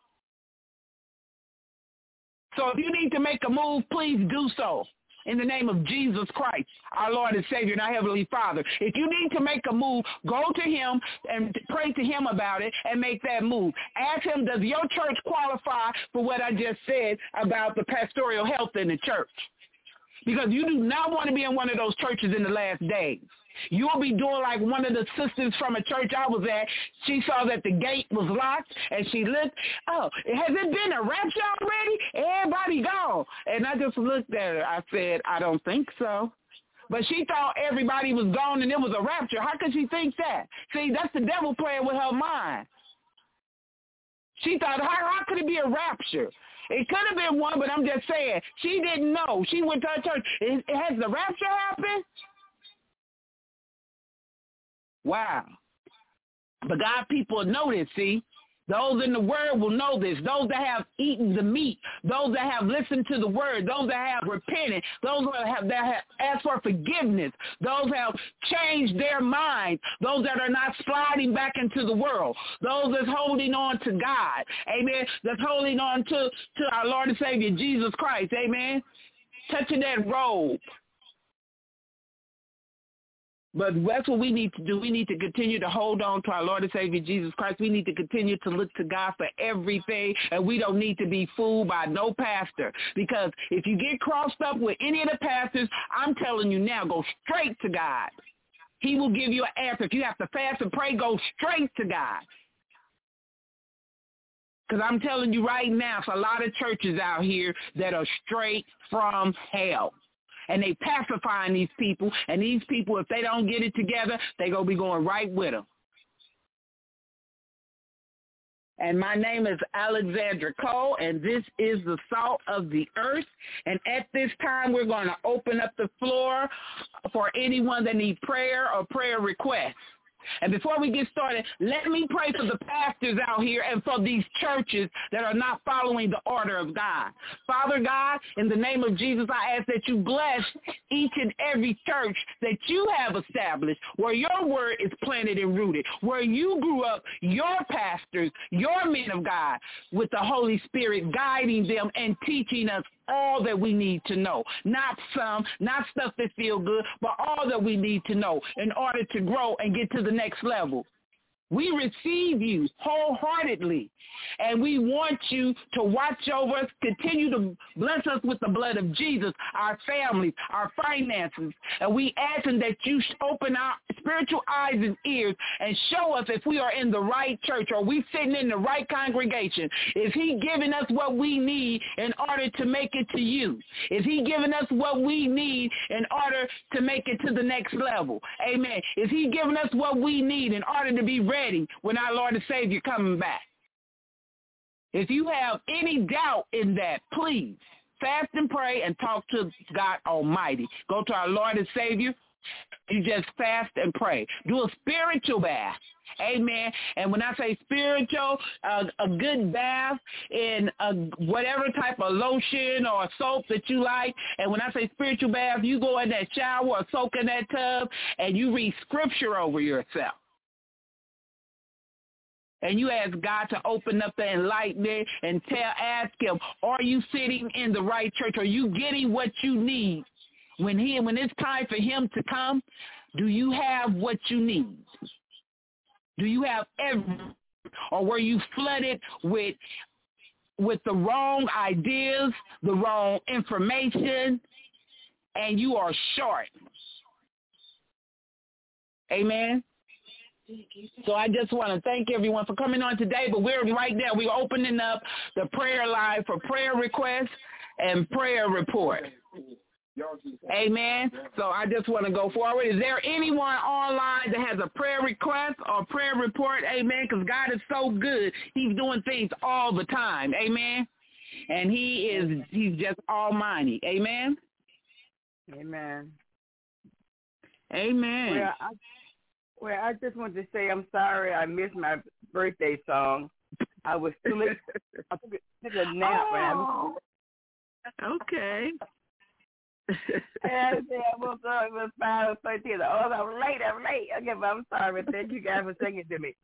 So if you need to make a move, please do so. In the name of Jesus Christ, our Lord and Savior and our Heavenly Father. If you need to make a move, go to him and pray to him about it and make that move. Ask him, does your church qualify for what I just said about the pastoral health in the church? Because you do not want to be in one of those churches in the last days. You'll be doing like one of the sisters from a church I was at. She saw that the gate was locked, and she looked, oh, has it been a rapture already? Everybody gone. And I just looked at her. I said, I don't think so. But she thought everybody was gone and it was a rapture. How could she think that? See, that's the devil playing with her mind. She thought, how, how could it be a rapture? It could have been one, but I'm just saying, she didn't know. She went to her church. Has the rapture happened? Wow. But God people know this, see? Those in the word will know this. Those that have eaten the meat, those that have listened to the word, those that have repented, those that have, that have asked for forgiveness, those that have changed their minds, those that are not sliding back into the world, those that's holding on to God, amen, that's holding on to, to our Lord and Savior, Jesus Christ, amen, touching that robe. But that's what we need to do. We need to continue to hold on to our Lord and Savior, Jesus Christ. We need to continue to look to God for everything, and we don't need to be fooled by no pastor. Because if you get crossed up with any of the pastors, I'm telling you now, go straight to God. He will give you an answer. If you have to fast and pray, go straight to God. Because I'm telling you right now, there's a lot of churches out here that are straight from hell. And they pacifying these people, and these people, if they don't get it together, they going to be going right with them. And my name is Alexandra Cole, and this is the Salt of the Earth. And at this time, we're going to open up the floor for anyone that needs prayer or prayer requests. And before we get started, let me pray for the pastors out here and for these churches that are not following the order of God. Father God, in the name of Jesus, I ask that you bless each and every church that you have established, where your word is planted and rooted, where you grew up, your pastors, your men of God, with the Holy Spirit guiding them and teaching us all that we need to know. Not some, not stuff that feel good, but all that we need to know in order to grow and get to the next level. We receive you wholeheartedly, and we want you to watch over us, continue to bless us with the blood of Jesus, our families, our finances, and we ask that you open our spiritual eyes and ears and show us if we are in the right church or we sitting in the right congregation. Is he giving us what we need in order to make it to you? Is he giving us what we need in order to make it to the next level? Amen. Is he giving us what we need in order to be ready when our Lord and Savior coming back? If you have any doubt in that, please fast and pray and talk to God Almighty. Go to our Lord and Savior. You just fast and pray. Do a spiritual bath. Amen. And when I say spiritual, uh, a good bath in a, whatever type of lotion or soap that you like. And when I say spiritual bath, you go in that shower or soak in that tub and you read scripture over yourself. And you ask God to open up the enlightenment and tell, ask him, are you sitting in the right church? Are you getting what you need? When he, when it's time for him to come, do you have what you need? Do you have everything? Or were you flooded with with the wrong ideas, the wrong information, and you are short. Amen. So I just want to thank everyone for coming on today, but we're right there. We're opening up the prayer line for prayer requests and prayer report. Amen. So I just want to go forward. Is there anyone online that has a prayer request or prayer report? Amen. Because God is so good. He's doing things all the time. Amen. And he is, he's just almighty. Amen. Amen. Amen. Well, I, well, I just want to say I'm sorry I missed my birthday song. I was still I took a, took a nap. Oh, okay. And I said I woke up, it was five thirteen. Oh, I'm late, I'm late. Okay, but I'm sorry, but thank you guys for singing to me.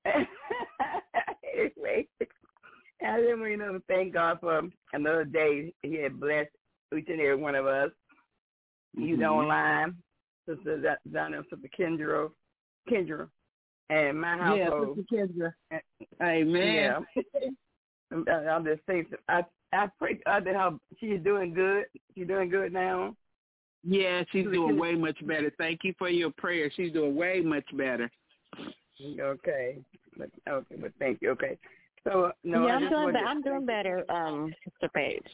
Anyway, I just want you know to thank God for another day. He had blessed each and every one of us. You mm-hmm. online, Sister Donna, Sister Kendra, Kendra, and my household. Yeah, Sister Kendra. Amen. Yeah. I'll just say, I I pray God that how she's doing good. She's doing good now. Yeah, she's doing way much better. Thank you for your prayer. She's doing way much better. Okay, but, okay, but thank you. Okay, so no, yeah, I I'm just doing. Be- to... I'm doing better, um, Sister Paige.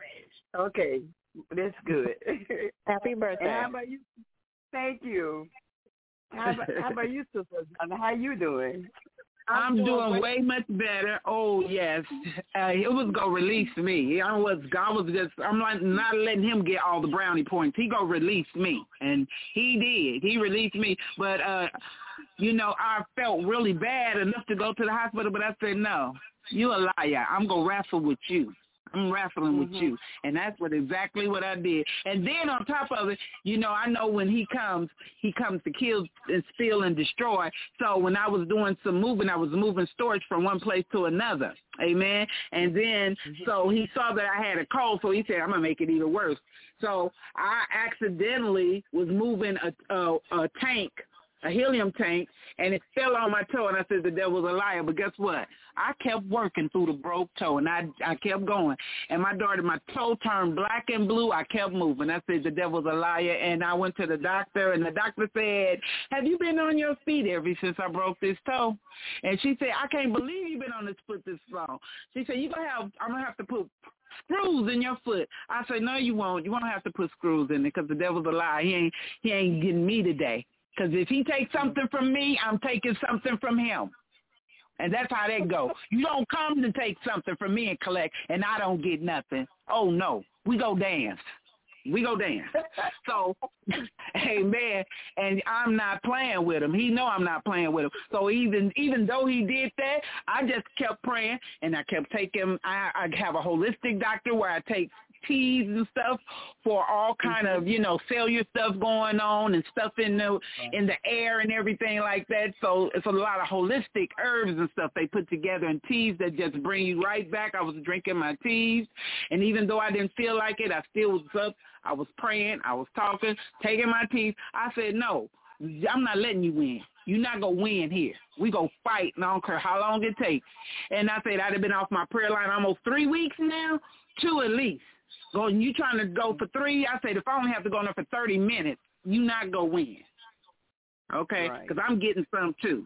Okay, that's good. Happy birthday! And how about you? Thank you. How about, how about you, Sister? How you doing? I'm, I'm doing way much better. Oh yes, uh, it was gonna release me. I was, God was just. I'm like not letting him get all the brownie points. He gonna release me, and he did. He released me. But uh, you know, I felt really bad enough to go to the hospital. But I said, no, you a liar. I'm gonna wrestle with you. I'm wrestling with mm-hmm. you. And that's what exactly what I did. And then on top of it, you know, I know when he comes, he comes to kill and steal and destroy. So when I was doing some moving, I was moving storage from one place to another. Amen. And then, mm-hmm. so he saw that I had a cold, so he said, I'm going to make it even worse. So I accidentally was moving a, a, a tank, a helium tank, and it fell on my toe, and I said the devil's a liar. But guess what? I kept working through the broke toe, and I I kept going. And my daughter, my toe turned black and blue. I kept moving. I said the devil's a liar, and I went to the doctor, and the doctor said, have you been on your feet ever since I broke this toe? And she said, I can't believe you've been on this foot this long. She said, you gonna have I'm gonna have to put screws in your foot. I said, no, you won't. You won't have to put screws in it because the devil's a liar. He ain't he ain't getting me today. Because if he takes something from me, I'm taking something from him. And that's how that go. You don't come to take something from me and collect, and I don't get nothing. Oh, no. We go dance. We go dance. So, amen. And I'm not playing with him. He know I'm not playing with him. So even even though he did that, I just kept praying, and I kept taking, I, I have a holistic doctor where I take teas and stuff for all kind of, you know, cellular stuff going on and stuff in the in the air and everything like that. So it's a lot of holistic herbs and stuff they put together in teas that just bring you right back. I was drinking my teas, and even though I didn't feel like it, I still was up. I was praying. I was talking, taking my teas. I said, no, I'm not letting you win. You're not going to win here. We going to fight, and I don't care how long it takes. And I said I'd have been off my prayer line almost three weeks now, two at least. Going, you trying to go for three? I said, if I only have to go in there for thirty minutes, you not go win. Okay? Because right. I'm getting some too.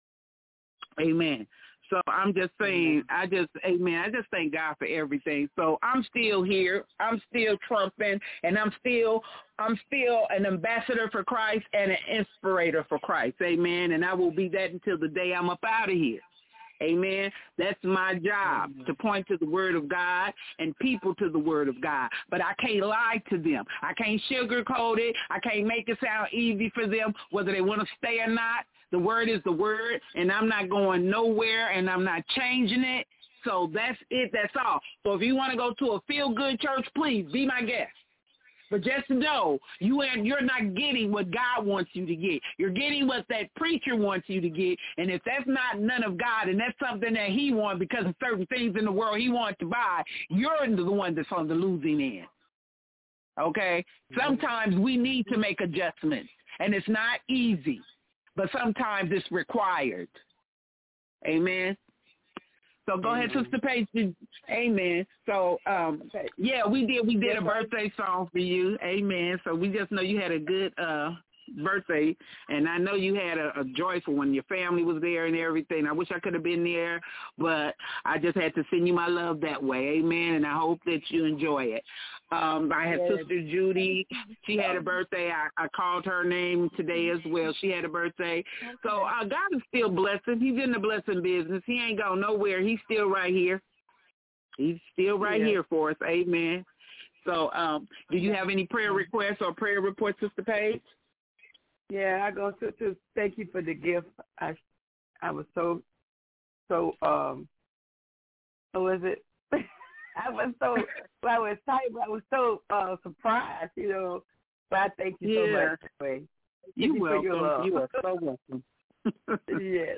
Amen. So I'm just saying, I just, amen, I just thank God for everything. So I'm still here. I'm still trumping, and I'm still, I'm still an ambassador for Christ and an inspirator for Christ. Amen. And I will be that until the day I'm up out of here. Amen. That's my job, Amen. To point to the word of God and people to the word of God. But I can't lie to them. I can't sugarcoat it. I can't make it sound easy for them, whether they want to stay or not. The word is the word, and I'm not going nowhere, and I'm not changing it. So that's it. That's all. So if you want to go to a feel-good church, please be my guest. But just know you ain't, you're not getting what God wants you to get. You're getting what that preacher wants you to get. And if that's not none of God and that's something that he wants because of certain things in the world he wants to buy, you're the one that's on the losing end. Okay? Sometimes we need to make adjustments, and it's not easy, but sometimes it's required. Amen? So go Amen. ahead, Sister Paige. Amen. So, um, yeah, we did. We did a birthday song for you. Amen. So we just know you had a good uh, birthday, and I know you had a, a joyful one. Your family was there and everything. I wish I could have been there, but I just had to send you my love that way. Amen. And I hope that you enjoy it. Um, I had Yes. Sister Judy. She had a birthday. I, I called her name today as well. She had a birthday. So uh, God is still blessing. He's in the blessing business. He ain't gone nowhere. He's still right here. He's still right Yeah. here for us. Amen. So um, do you have any prayer requests or prayer reports, Sister Paige? Yeah, I go to, to thank you for the gift. I I was so so um what was it? I was so well, I was tight, but I was so uh, surprised, you know. But I thank you so Yeah. much. Anyway. You're you for welcome. your love. You are so welcome. Yes.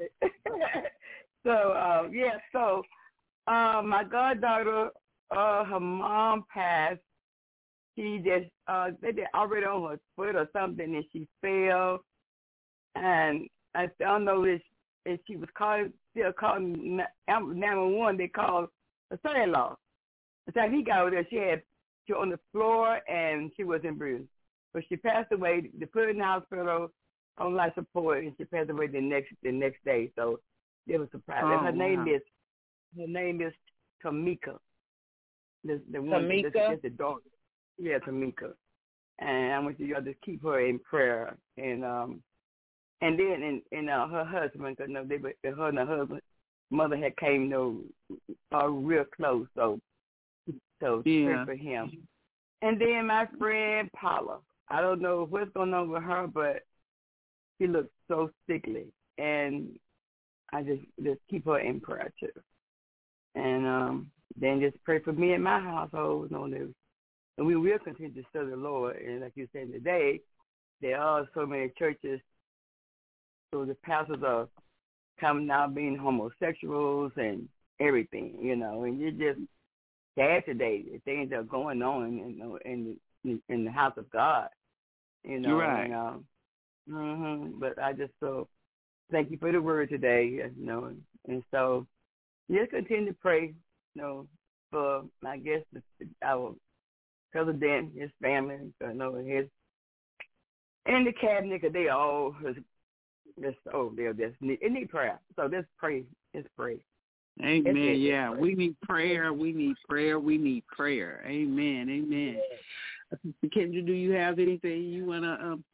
so um, yeah, so um, my goddaughter, uh, her mom passed. She just uh, they did already on her foot or something, and she fell. And I don't know if, if she was calling, still calling nine one one. They called her son-in-law. The time he got over there, she had she was on the floor and she was in bruise. But she passed away. They put her in the hospital on life support, and she passed away the next the next day. So it was a surprise. Oh, her name wow. is her name is Tamika. The the one Tamika? that's, that's the daughter. Yeah, Tamika. And I want you all to keep her in prayer. And um and then and, and uh, her husband, because no, they were her and her husband mother had came no uh, real close. So so Yeah. pray for him. And then my friend Paula. I don't know what's going on with her, but she looks so sickly, and I just just keep her in prayer too. And um, then just pray for me and my household. No news. And we will continue to serve the Lord. And like you said today, there are so many churches, so the pastors are coming out being homosexuals and everything, you know. And it's just sad today, the things that are going on, you know, in the, in the house of God, you know. You're right. And, um, mm-hmm, but I just so thank you for the word today, you know. And, and so just continue to pray, you know, for, I guess, the, our president, his family, you know, his, and the cabinet, because they all just, oh, they're just need, they need prayer. So just pray, just pray. Amen. It's, it's, yeah, it's we need prayer. We need prayer. We need prayer. Amen. Amen. Yeah. Kendra, do you have anything you want to um,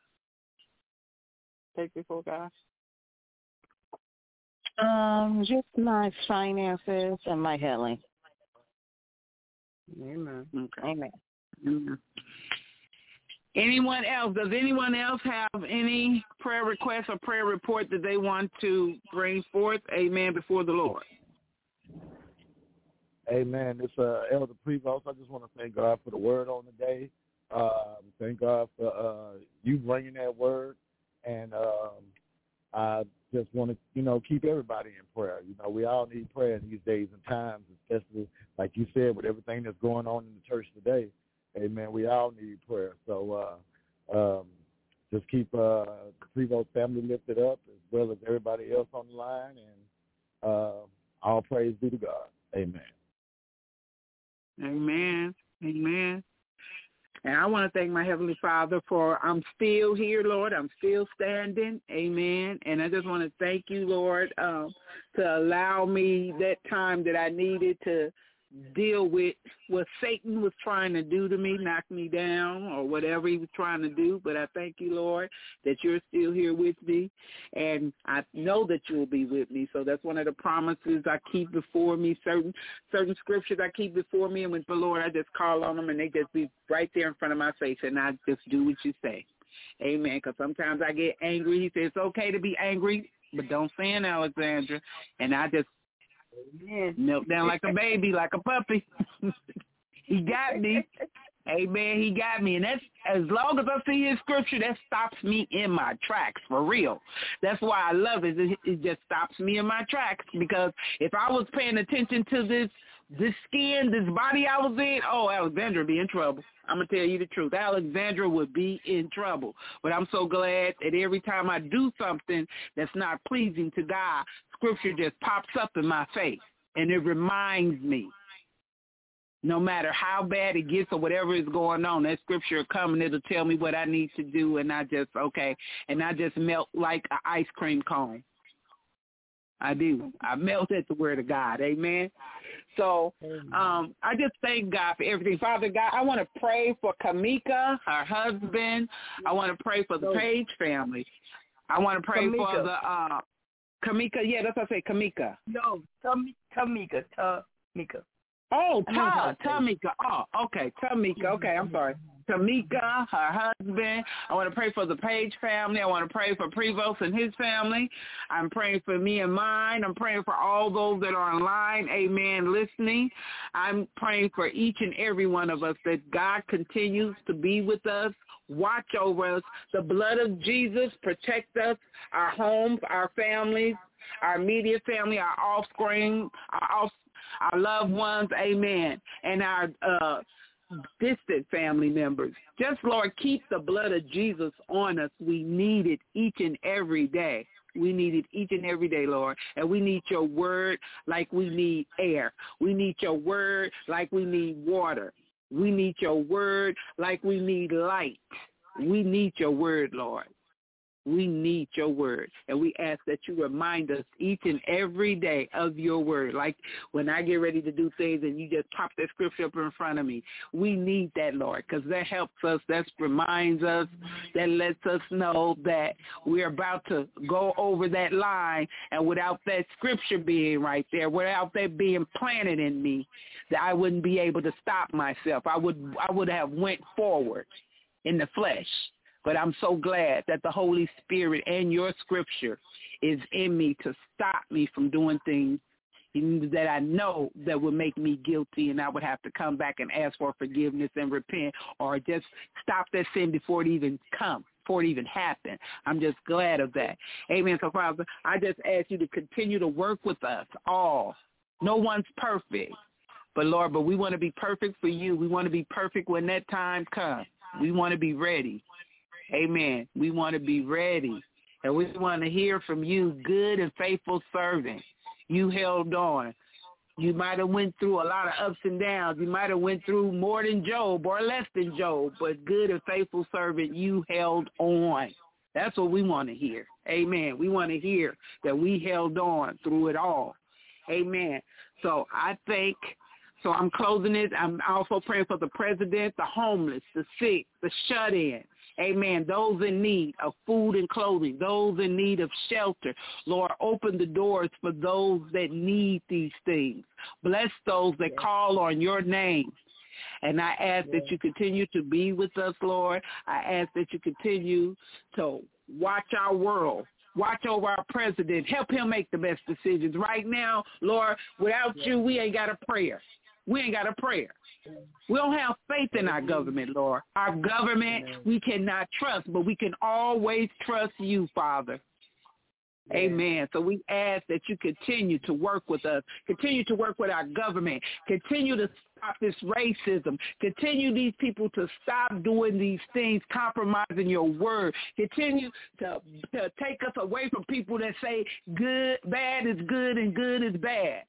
take before God? Um, just my finances and my healing. Amen. Okay. Amen. Amen. Anyone else? Does anyone else have any prayer requests or prayer report that they want to bring forth? Amen. Before the Lord. Amen. It's uh, Elder Prevost. I just want to thank God for the word on the day. Uh, thank God for uh, you bringing that word. And um, I just want to, you know, keep everybody in prayer. You know, we all need prayer in these days and times, especially, like you said, with everything that's going on in the church today. Amen. We all need prayer. So uh, um, just keep uh, the Prevost family lifted up, as well as everybody else on the line. And uh, all praise be to God. Amen. Amen. Amen. And I want to thank my Heavenly Father for I'm still here, Lord. I'm still standing. Amen. And I just want to thank you, Lord, um, to allow me that time that I needed to deal with what Satan was trying to do to me, knock me down or whatever he was trying to do. But I thank you, Lord, that you're still here with me. And I know that you'll be with me. So that's one of the promises I keep before me, certain certain scriptures I keep before me. And with the Lord, I just call on them and they just be right there in front of my face. And I just do what you say. Amen. Because sometimes I get angry. He says it's okay to be angry, but don't sin, Alexandra. And I just Amen. Knelt down like a baby, like a puppy. He got me. Amen. He got me. And that's as long as I see his scripture, that stops me in my tracks, for real. That's why I love it. It, it just stops me in my tracks, because if I was paying attention to this this skin, this body I was in, oh, Alexandra would be in trouble. I'm going to tell you the truth. Alexandra would be in trouble. But I'm so glad that every time I do something that's not pleasing to God, Scripture just pops up in my face, and it reminds me. No matter how bad it gets or whatever is going on, that Scripture will come and it'll tell me what I need to do, and I just, okay, and I just melt like an ice cream cone. I do. I melt at the word of God. Amen. So um, I just thank God for everything. Father God, I want to pray for Kamika, her husband. I want to pray for the Page family. I want to pray Kamika. for the uh, Kamika. Yeah, that's what I say, Kamika. No, Tamika, Tamika. Oh, Ta, Tamika. Oh, okay, Tamika. Okay, I'm sorry. Tamika, her husband. I want to pray for the Page family. I want to pray for Prevost and his family. I'm praying for me and mine. I'm praying for all those that are online, amen, listening. I'm praying for each and every one of us that God continues to be with us, watch over us. The blood of Jesus protect us, our homes, our families, our immediate family, our offspring, our offspring. Our loved ones, amen, and our uh, distant family members. Just, Lord, keep the blood of Jesus on us. We need it each and every day. We need it each and every day, Lord. And we need your word like we need air. We need your word like we need water. We need your word like we need light. We need your word, Lord. We need your word, and we ask that you remind us each and every day of your word. Like when I get ready to do things and you just pop that scripture up in front of me, we need that, Lord, because that helps us, that reminds us, that lets us know that we're about to go over that line, and without that scripture being right there, without that being planted in me, that I wouldn't be able to stop myself. I would, I would have went forward in the flesh. But I'm so glad that the Holy Spirit and your scripture is in me to stop me from doing things that I know that would make me guilty, and I would have to come back and ask for forgiveness and repent, or just stop that sin before it even comes, before it even happens. I'm just glad of that. Amen. So, Father, I just ask you to continue to work with us all. No one's perfect. But, Lord, but we want to be perfect for you. We want to be perfect when that time comes. We want to be ready. Amen. We want to be ready, and we want to hear from you, good and faithful servant. You held on. You might have went through a lot of ups and downs. You might have went through more than Job or less than Job, but good and faithful servant, you held on. That's what we want to hear. Amen. We want to hear that we held on through it all. Amen. So I think, so I'm closing it. I'm also praying for the president, the homeless, the sick, the shut-in. Amen. Those in need of food and clothing, those in need of shelter. Lord, open the doors for those that need these things. Bless those that call on your name. And I ask that you continue to be with us, Lord. I ask that you continue to watch our world. Watch over our president. Help him make the best decisions. Right now, Lord, without you, we ain't got a prayer. We ain't got a prayer. We don't have faith in our government, Lord. Our government we cannot trust, but we can always trust you, Father. Amen. So we ask that you continue to work with us, continue to work with our government, continue to stop this racism, continue these people to stop doing these things, compromising your word, continue to, to take us away from people that say good, bad is good and good is bad.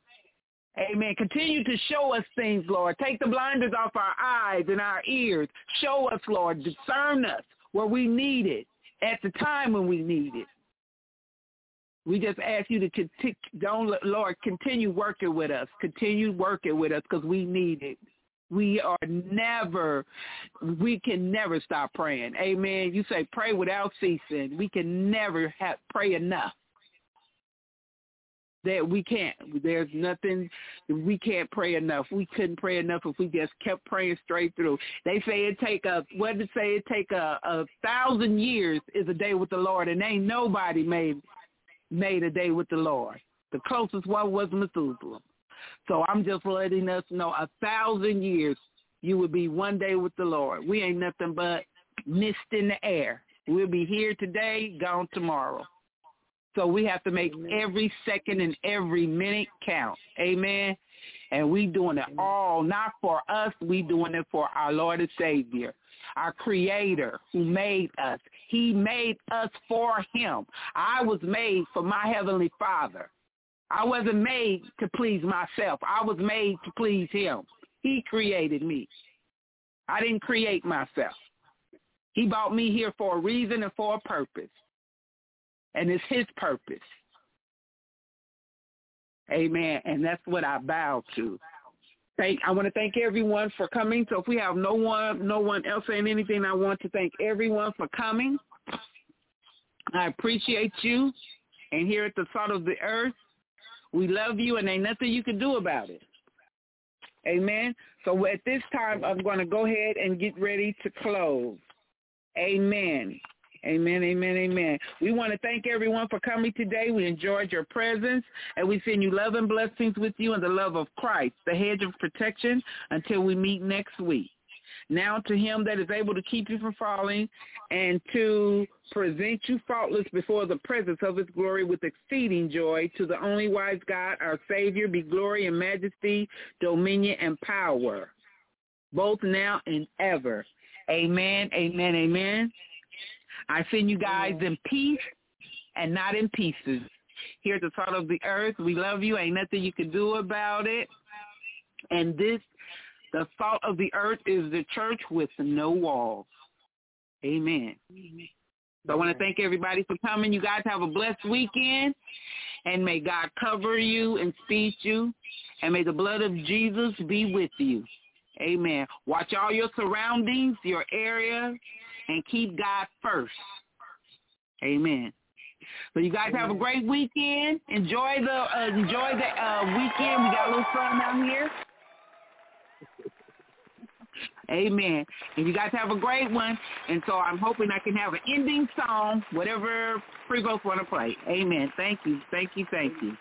Amen. Continue to show us things, Lord. Take the blinders off our eyes and our ears. Show us, Lord. Discern us where we need it at the time when we need it. We just ask you to continue, don't, Lord, continue working with us. Continue working with us because we need it. We are never, we can never stop praying. Amen. You say pray without ceasing. We can never have, pray enough. That we can't. There's nothing, we can't pray enough. We couldn't pray enough if we just kept praying straight through. They say it take a, what did it say, it take a, a thousand years is a day with the Lord, and ain't nobody made made a day with the Lord. The closest one was Methuselah. So I'm just letting us know a thousand years you would be one day with the Lord. We ain't nothing but mist in the air. We'll be here today, gone tomorrow. So we have to make every second and every minute count. Amen. And we doing it all, not for us. We doing it for our Lord and Savior, our Creator who made us. He made us for him. I was made for my Heavenly Father. I wasn't made to please myself. I was made to please him. He created me. I didn't create myself. He brought me here for a reason and for a purpose. And it's his purpose. Amen. And that's what I bow to. Thank, I want to thank everyone for coming. So if we have no one, no one else saying anything, I want to thank everyone for coming. I appreciate you. And here at the Salt of the Earth, we love you, and ain't nothing you can do about it. Amen. So at this time, I'm going to go ahead and get ready to close. Amen. Amen, amen, amen. We want to thank everyone for coming today. We enjoyed your presence, and we send you love and blessings with you and the love of Christ, the hedge of protection, until we meet next week. Now to him that is able to keep you from falling and to present you faultless before the presence of his glory with exceeding joy, to the only wise God, our Savior, be glory and majesty, dominion and power, both now and ever. Amen, amen, amen. I send you guys in peace and not in pieces. Here at the Salt of the Earth, we love you. Ain't nothing you can do about it. And this, the Salt of the Earth, is the church with no walls. Amen. So I want to thank everybody for coming. You guys have a blessed weekend. And may God cover you and speed you. And may the blood of Jesus be with you. Amen. Watch all your surroundings, your area, and keep God first. Amen. So you guys have a great weekend. Enjoy the uh, enjoy the uh, weekend. We got a little sun out here. Amen. And you guys have a great one. And so I'm hoping I can have an ending song, whatever Prevost want to play. Amen. Thank you. Thank you. Thank you.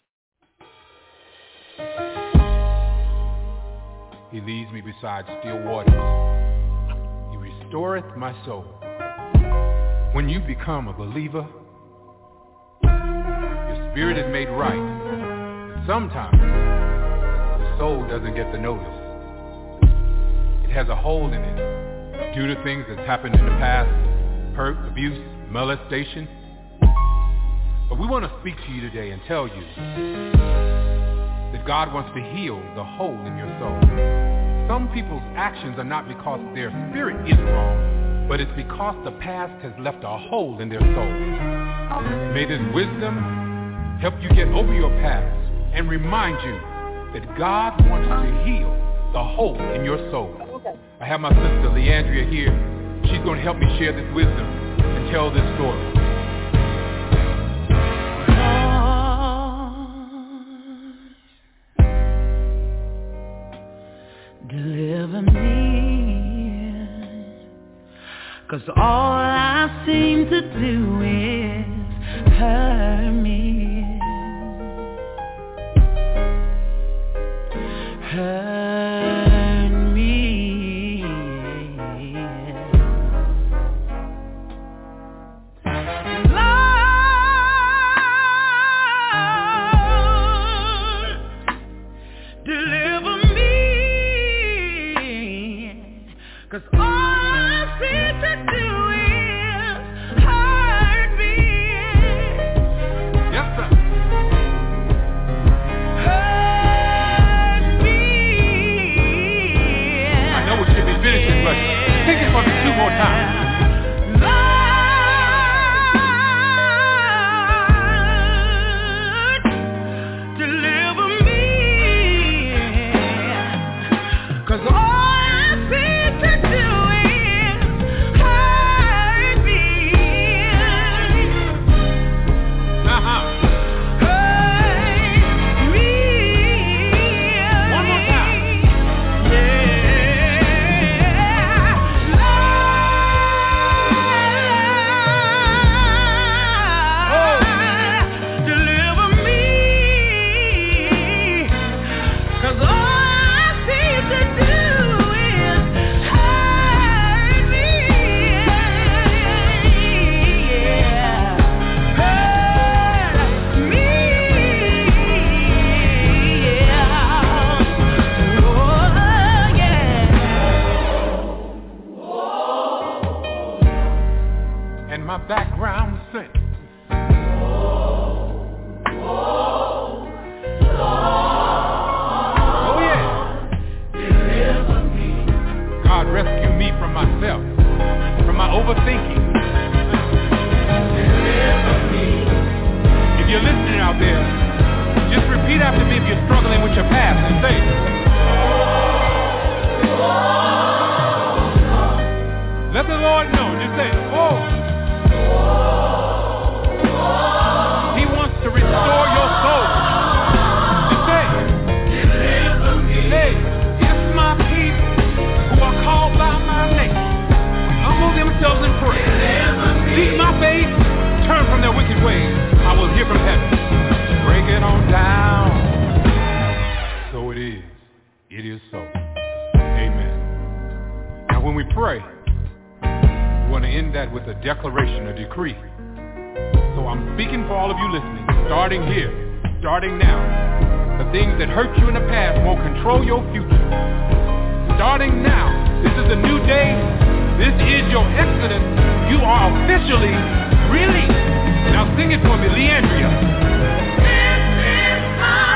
He leads me beside still waters. He restoreth my soul. When you become a believer, your spirit is made right. And sometimes the soul doesn't get the notice. It has a hole in it due to things that's happened in the past, hurt, abuse, molestation. But we want to speak to you today and tell you that God wants to heal the hole in your soul. Some people's actions are not because their spirit is wrong, but it's because the past has left a hole in their soul. May this wisdom help you get over your past and remind you that God wants to heal the hole in your soul. I have my sister Leandria here. She's going to help me share this wisdom and tell this story. Deliver me, 'cause all I seem to do is hurt me, hurt me. Lord, deliver me. 'Cause all I seem to do is hurt me. Yes, sir. Hurt me. I know we should be finishing, but take it for me two more times. Lord, deliver me. 'Cause all do thinking. If you're listening out there, just repeat after me if you're struggling with your past and say, let the Lord know. Just say, oh. He wants to restore your soul. Just say, hey, if my people who are called by my name humble themselves and pray, seek my face, turn from their wicked ways, I will hear from heaven. Break it on down. So it is. It is so. Amen. Now when we pray, we want to end that with a declaration, a decree. So I'm speaking for all of you listening, starting here, starting now. The things that hurt you in the past won't control your future. Starting now, this is a new day. This is your exodus. You are officially released. Now sing it for me, Leandria. This is my